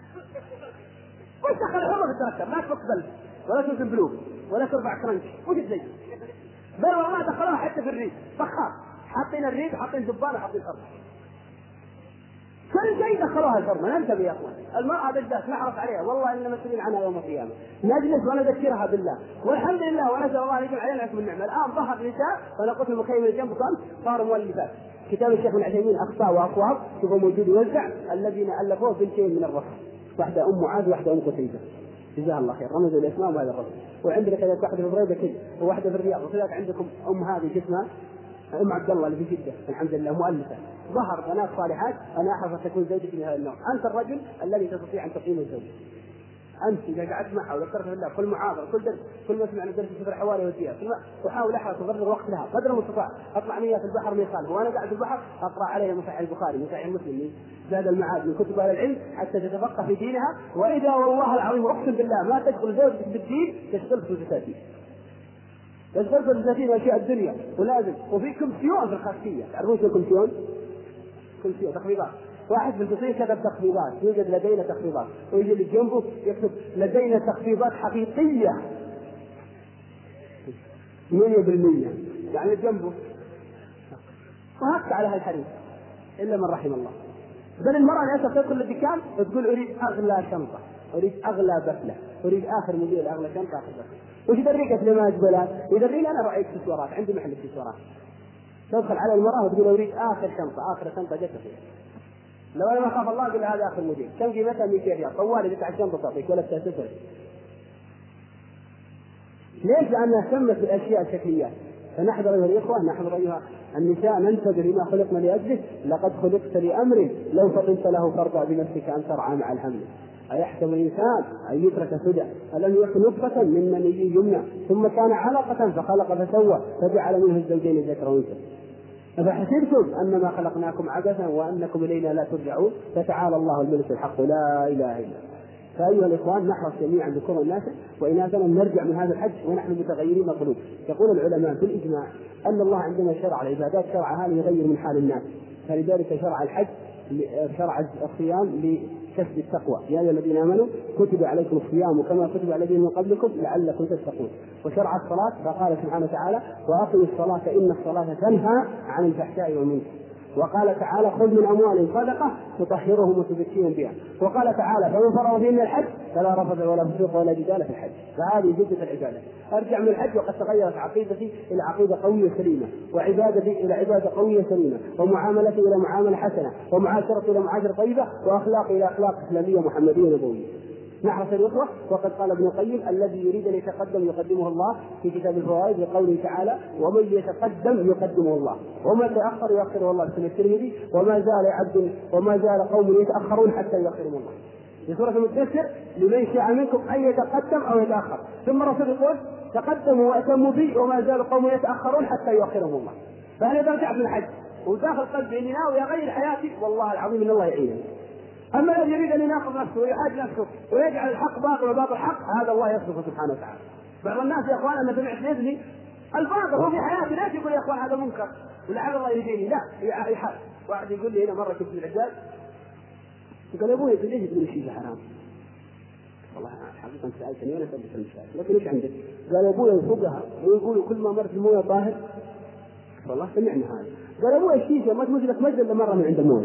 وش دخل الحرمه في الدكتور؟ ما تفك بلد ولا تنزل بلوغ ولا ترفع كرنش، وش تزي؟ بل والله دخلوها حتى في الريد فخار، حاطين الريد حاطين دبانه حاطين حرمه، كل شيء دخلوها الحرمه. ننتبه يا اخوان، المراه بالذات نحرص عليها، والله اننا مسؤولين عنها يوم القيامه، نجلس ونذكرها بالله، والحمد لله ونسال الله ان يجعل علينا من النعمه. الان ظهر نساء، فانا قلت المخيم اللي جنبكم صاروا مؤلفات، كتاب الشيخ ابن عثيمين اخطاء واصواب شوفوا موجود يوزع، الذين الفوه بنتين من الرسل، واحده ام معاذ واحده ام قتيبه جزاها الله خير، رمزوا الاسماء وهذا الرسل. وعندنا كذلك واحده في بريده كذا وواحده في الرياض، وكذلك عندكم ام هذه اسمها ام عبد الله اللي في جده الحمد لله مؤلفه. ظهر بنات صالحات، انا احرص ان تكون زوجتي من هذا النوع. انت الرجل الذي تستطيع ان تقيم الزوج، انت اذا قعدت معها وذكرت بالله كل محاضره كل درس كل ما سمعنا درس في الحواري والزيار، وحاول احرص افرغ وقت لها قدر المستطاع، اطلع معي في البحر من خالف وانا قاعد في البحر اقرا عليها من صحيح البخاري من صحيح مسلم من زاد المعاد من كتب اهل العلم حتى تتفقه في دينها. واذا والله العظيم اقسم بالله ما تدخل زوجتك بالدين تشتغل في الفساتين، تشتغل في الفساتين واشياء الدنيا، ولازم وفي كمسيون في الخارجيه، تعرفون شو كمسيون؟ كمسيون تخفيضات، واحد في التصوير كتب تخفيضات، يوجد لدينا تخفيضات، ويجي اللي جنبه يكتب لدينا تخفيضات حقيقيه مية بالمية، يعني جنبه وهكذا على هالحريم الا من رحم الله. بل المرأة للأسف تدخل الدكان وتقول اريد اغلى شنطة، اريد اغلى بفلة، اريد اخر موديل اغلى شنطة اخر بفلة. وش يدريك لما اجبلها؟ يدريني انا رأيت اكسسوارات، عندي محل اكسسوارات، تدخل على المرأة وتقول اريد اخر شنطة اخر شنطة جت فيها. لو انا ما خاف الله اقول هذا اخر موديل، كم قيمتها مئتين ريال، طوالي بتاع الشنطة تعطيك ولا بتاع. ليش؟ لأنها اهتمت بالأشياء الشكليات. فنحضر أيها الإخوة، نحضر أيها النساء، ننتبه لما خلقنا لأجله. لقد خلقت لأمر لو فطنت له فارضع بنفسك أن ترعى مع الهم. أيحسب الإنسان أن يترك سدى؟ ألم يكن نطفة من مني يمنى ثم كان علقة فخلق فسوى فجعل منه الزوجين الذكر والأنثى. أفحسبتم أنما خلقناكم عبثا وأنكم إلينا لا ترجعون فتعالى الله الملك الحق لا إله إلا الله. فأيها الإخوان نحرص جميعا ذكور الناس وإناثا نرجع من هذا الحج ونحن متغيرين القلوب. يقول العلماء بالإجماع أن الله عندما شرع العبادات شرع هذا يغير من حال الناس، فلذلك شرع الحج شرع الصيام لكسب التقوى، يا أيها الذين آمنوا كتب عليكم الصيام كما كتب على الذين من قبلكم لعلكم تتقون. وشرع الصلاة فقال سبحانه وتعالى وأقم الصلاة إن الصلاة تنهى عن الفحشاء والمنكر. وقال تعالى خذ من أموالهم صدقة تطهرهم وتزكيهم بها. وقال تعالى فمن فرض فيهن الحج فلا رفث ولا فسوق ولا جدال في الحج. فهذه جدة العبادة. أرجع من الحج وقد تغيرت عقيدتي إلى عقيدة قوية سليمة، وعبادتي إلى عبادة قوية سليمة، ومعاملتي إلى معاملة حسنة، ومعاشرتي إلى معاشرة طيبة، وأخلاقي إلى أخلاق إسلامية محمدية نبوية. نحرص الإخوة. وقد قال ابن القيم الذي يريد أن يتقدم يقدمه الله في كتاب الفوائد بقوله تعالى ومن يتقدم يقدمه الله وما تأخر يؤخره الله في الترمذي وما زال عبد وما زال قوم يتأخرون حتى يؤخرهم الله. في سورة المدثر لمن شاء منكم أن يتقدم أو يتأخر. ثم الرسول يقول تقدموا وأتموا بي وما زال قوم يتأخرون حتى يؤخرهم الله. فأنا إذا رجعت من الحج وداخل قلبي إني ناوي أغير حياتي والله العظيم إن الله يعينني. أما الذي يريد أن يناقض نفسه ويحاج نفسه ويجعل الحق باطل والباطل حق هذا الله يصرفه سبحانه وتعالى. بعض الناس يا أخوان أنا سمعت يزني الباطل هو في حياتي ليش يقول يا أخوان هذا منكر ولعل الله يهديني؟ لا يحال. واحد يقول لي هنا مرة كنت في العجاز يقول يا أبوي ليش تقول الشيشة حرام؟ والله حقيقة سألتني وأنا سألت المشاهد لكن إيش عندك؟ قال يا أبوي الفقهاء ويقولوا كل ما مرت الموية طاهر. والله سمعنا هذا. قال يا أبوي الشيشة ما تموت لك مجد إلا مرة من عند الموية.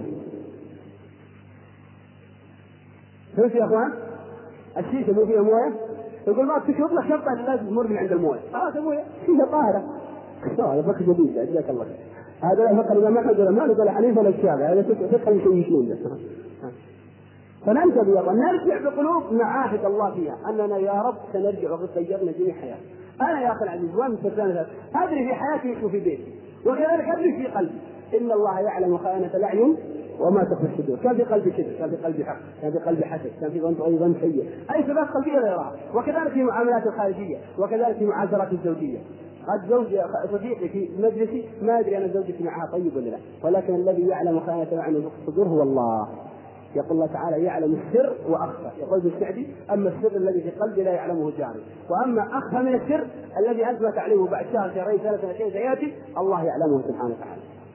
فهمت يا اخوان؟ الشيشه مو فيها مويه، يقول ما تشرب لك شرطه لازم تمر من عند المويه، خلاص مويه شيشه طاهره. هذا فقه جديد جزاك الله خير. هذا لا فقه الامام احمد ولا مالك ولا حنيفه ولا الشافعي، هذا فقه يشيشون له. فننتبه يا رب نرجع بقلوب نعاهد الله فيها اننا يا رب سنرجع وقد غيرنا جميع حياتي. انا يا اخي العزيز وين سرتان ادري في حياتي ايش في بيتي وكذلك ادري في قلبي ان الله يعلم خائنة الاعين وما تخفي الصدور. كان في قلبي كذب، كان في قلبي حق، كان في قلبي حسد، كان في ظن ايضا سيء، اي ثبات قلبيه لا يراها. وكذلك في معاملات الخارجيه، وكذلك في معاشرات الزوجيه. قد زوجي صديقي في مجلسي ما ادري انا زوجتي معها طيب ولا لا، ولكن الذي يعلم خائنة الاعين وتخفي الصدور هو الله. يقول الله تعالى يعلم السر واخفى. يقول ابن السعدي اما السر الذي في قلبي لا يعلمه جاري، واما اخفى من السر الذي انت ما تعلمه بعد شهر شهرين ثلاثه سنتين سياتي الله يعلمه سبحانه وتعالى.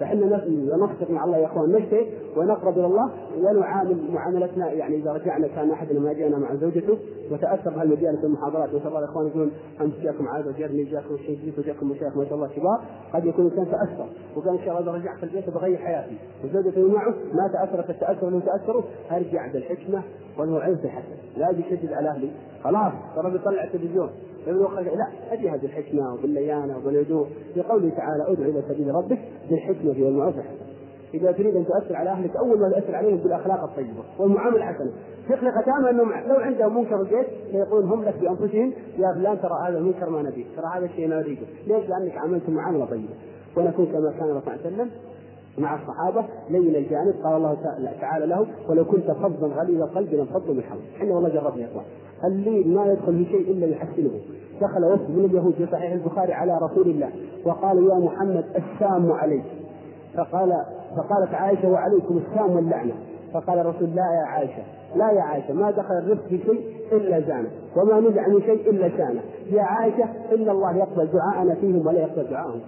فإحنا نصدق مع الله يا أخوان، نجتهد ونقرب إلى الله ونعامل معاملتنا. يعني إذا رجعنا كان أحدنا ما جاءنا مع زوجته وتأثر بهالمجالس والمحاضرات، ما شاء الله يا أخوان يقولون أمس جاكم عاد وجرني جاكم شيء جديد وجاكم مشايخ ما شاء الله كبار، قد يكون الإنسان تأثر وقال إن شاء الله إذا رجعت البيت بغير حياتي، وزوجته معه ما تأثرت التأثر اللي تأثروا، أرجع بالحكمة والموعظة الحسنة، لا يشدد على أهلي خلاص ترى بيطلع التلفزيون لا، أدي هذه الحكمة وبالليانة وبالهدوء. لقوله تعالى ادعو إلى سبيل ربك بالحكمة والموعظة الحسنة. إذا تريد أن تؤثر على أهلك أول ما تؤثر عليهم بالأخلاق الطيبة والمعاملة الحسنة. ثق ختاما أنهم لو عندهم منكر البيت سيقولون هم لك بأنفسهم يا فلان ترى هذا المنكر ما نبيه، ترى هذا الشيء ما نريده. ليش؟ لأنك عملت معاملة طيبة. ونكون كما كان الرسول صلى الله عليه وسلم مع الصحابة لين الجانب، قال الله تعالى له ولو كنت فظا غليظ القلب لانفضوا من حولك. احنا والله جربنا يا اخوان، اللين ما يدخل في شيء الا يحسنه. دخل وفد من اليهود في صحيح البخاري على رسول الله وقالوا يا محمد السام عليك، فقال فقالت عائشة وعليكم السام واللعنة. فقال الرسول لا يا عائشة لا يا عائشة ما دخل الرزق في شيء إلا زانه وما نزع من شيء إلا شانه. يا عائشة إن الله يقبل دعاءنا فيهم ولا يقبل دعاءهم.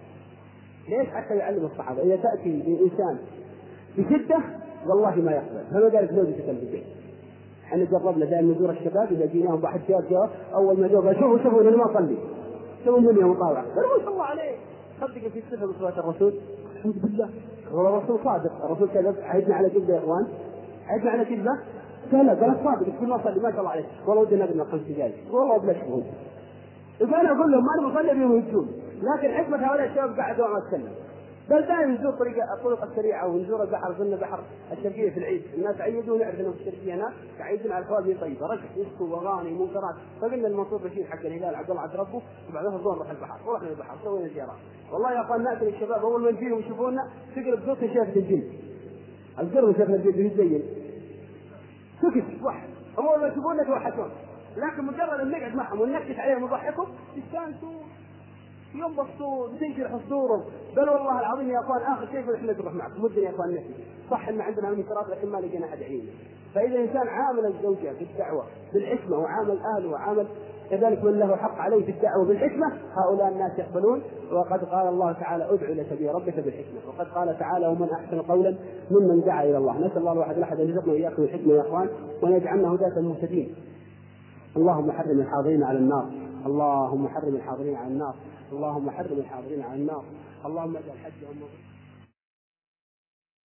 ليش؟ حتى يعلم الصحابة إذا تأتي لإنسان بشدة والله ما يقبل. فما قالت زوجتك البيت. احنا جربنا دائما نزور الشباب إذا جيناهم واحد شاب جاء أول ما جاء شوفوا شوفوا أنا ما أصلي شوفوا مني مطاوعة ما شاء الله عليه صدق في صفة بصفات الرسول. الحمد لله هو الرسول صادق. الرسول كذب عيدنا على كذبة يا إخوان، عيدنا على كذبة قال قال صادق يقول ما صلي ما شاء الله عليه والله ودنا نبنى خمس دقائق والله بلشهم. فأنا أقول لهم ما أنا بصلي بهم يجون، لكن حكمة هؤلاء الشباب قاعدوا ما أتكلم. بل دائما نزور طريقة الطرق السريعة ونزور البحر. زلنا بحر الشرقية في العيد الناس عيدوا نعرف أنهم في الشرقية هنا عيدون على الخوابي طيبة ركح يسكوا وغاني منكرات. فقلنا المنصور بشير حق الهلال عبد الله عبد ربه وبعدها الظهر راح البحر ورحنا البحر سوينا زيارات. والله يا أخوان نأتي الشباب أول ما نجيهم يشوفونا تقلب زوجة شافت الجن القرب شافت الجن بيزين سكت واحد أول ما يشوفونا توحشون، لكن مجرد أن نقعد معهم وننكت عليهم ونضحكهم يستانسوا ينبسطوا بتنشرح صدورهم. بل والله العظيم يا اخوان اخر شيء احنا نروح معكم مدة يا اخوان نحن صح ان عندنا المنكرات لكن ما لقينا احد يعين. فاذا الانسان عامل الزوجه في الدعوه بالحكمه وعامل اهله وعامل كذلك من له حق عليه في الدعوه بالحكمه هؤلاء الناس يقبلون. وقد قال الله تعالى ادع الى سبيل ربك بالحكمه، وقد قال تعالى ومن احسن قولا ممن دعا الى الله. نسال الله الواحد الاحد ان يرزقنا واياكم الحكمه يا اخوان وان يجعلنا هداة المهتدين. اللهم حرم الحاضرين على النار، اللهم حرم الحاضرين على النار، اللهم حرم الحاضرين على النار، اللهم اجعل حجهم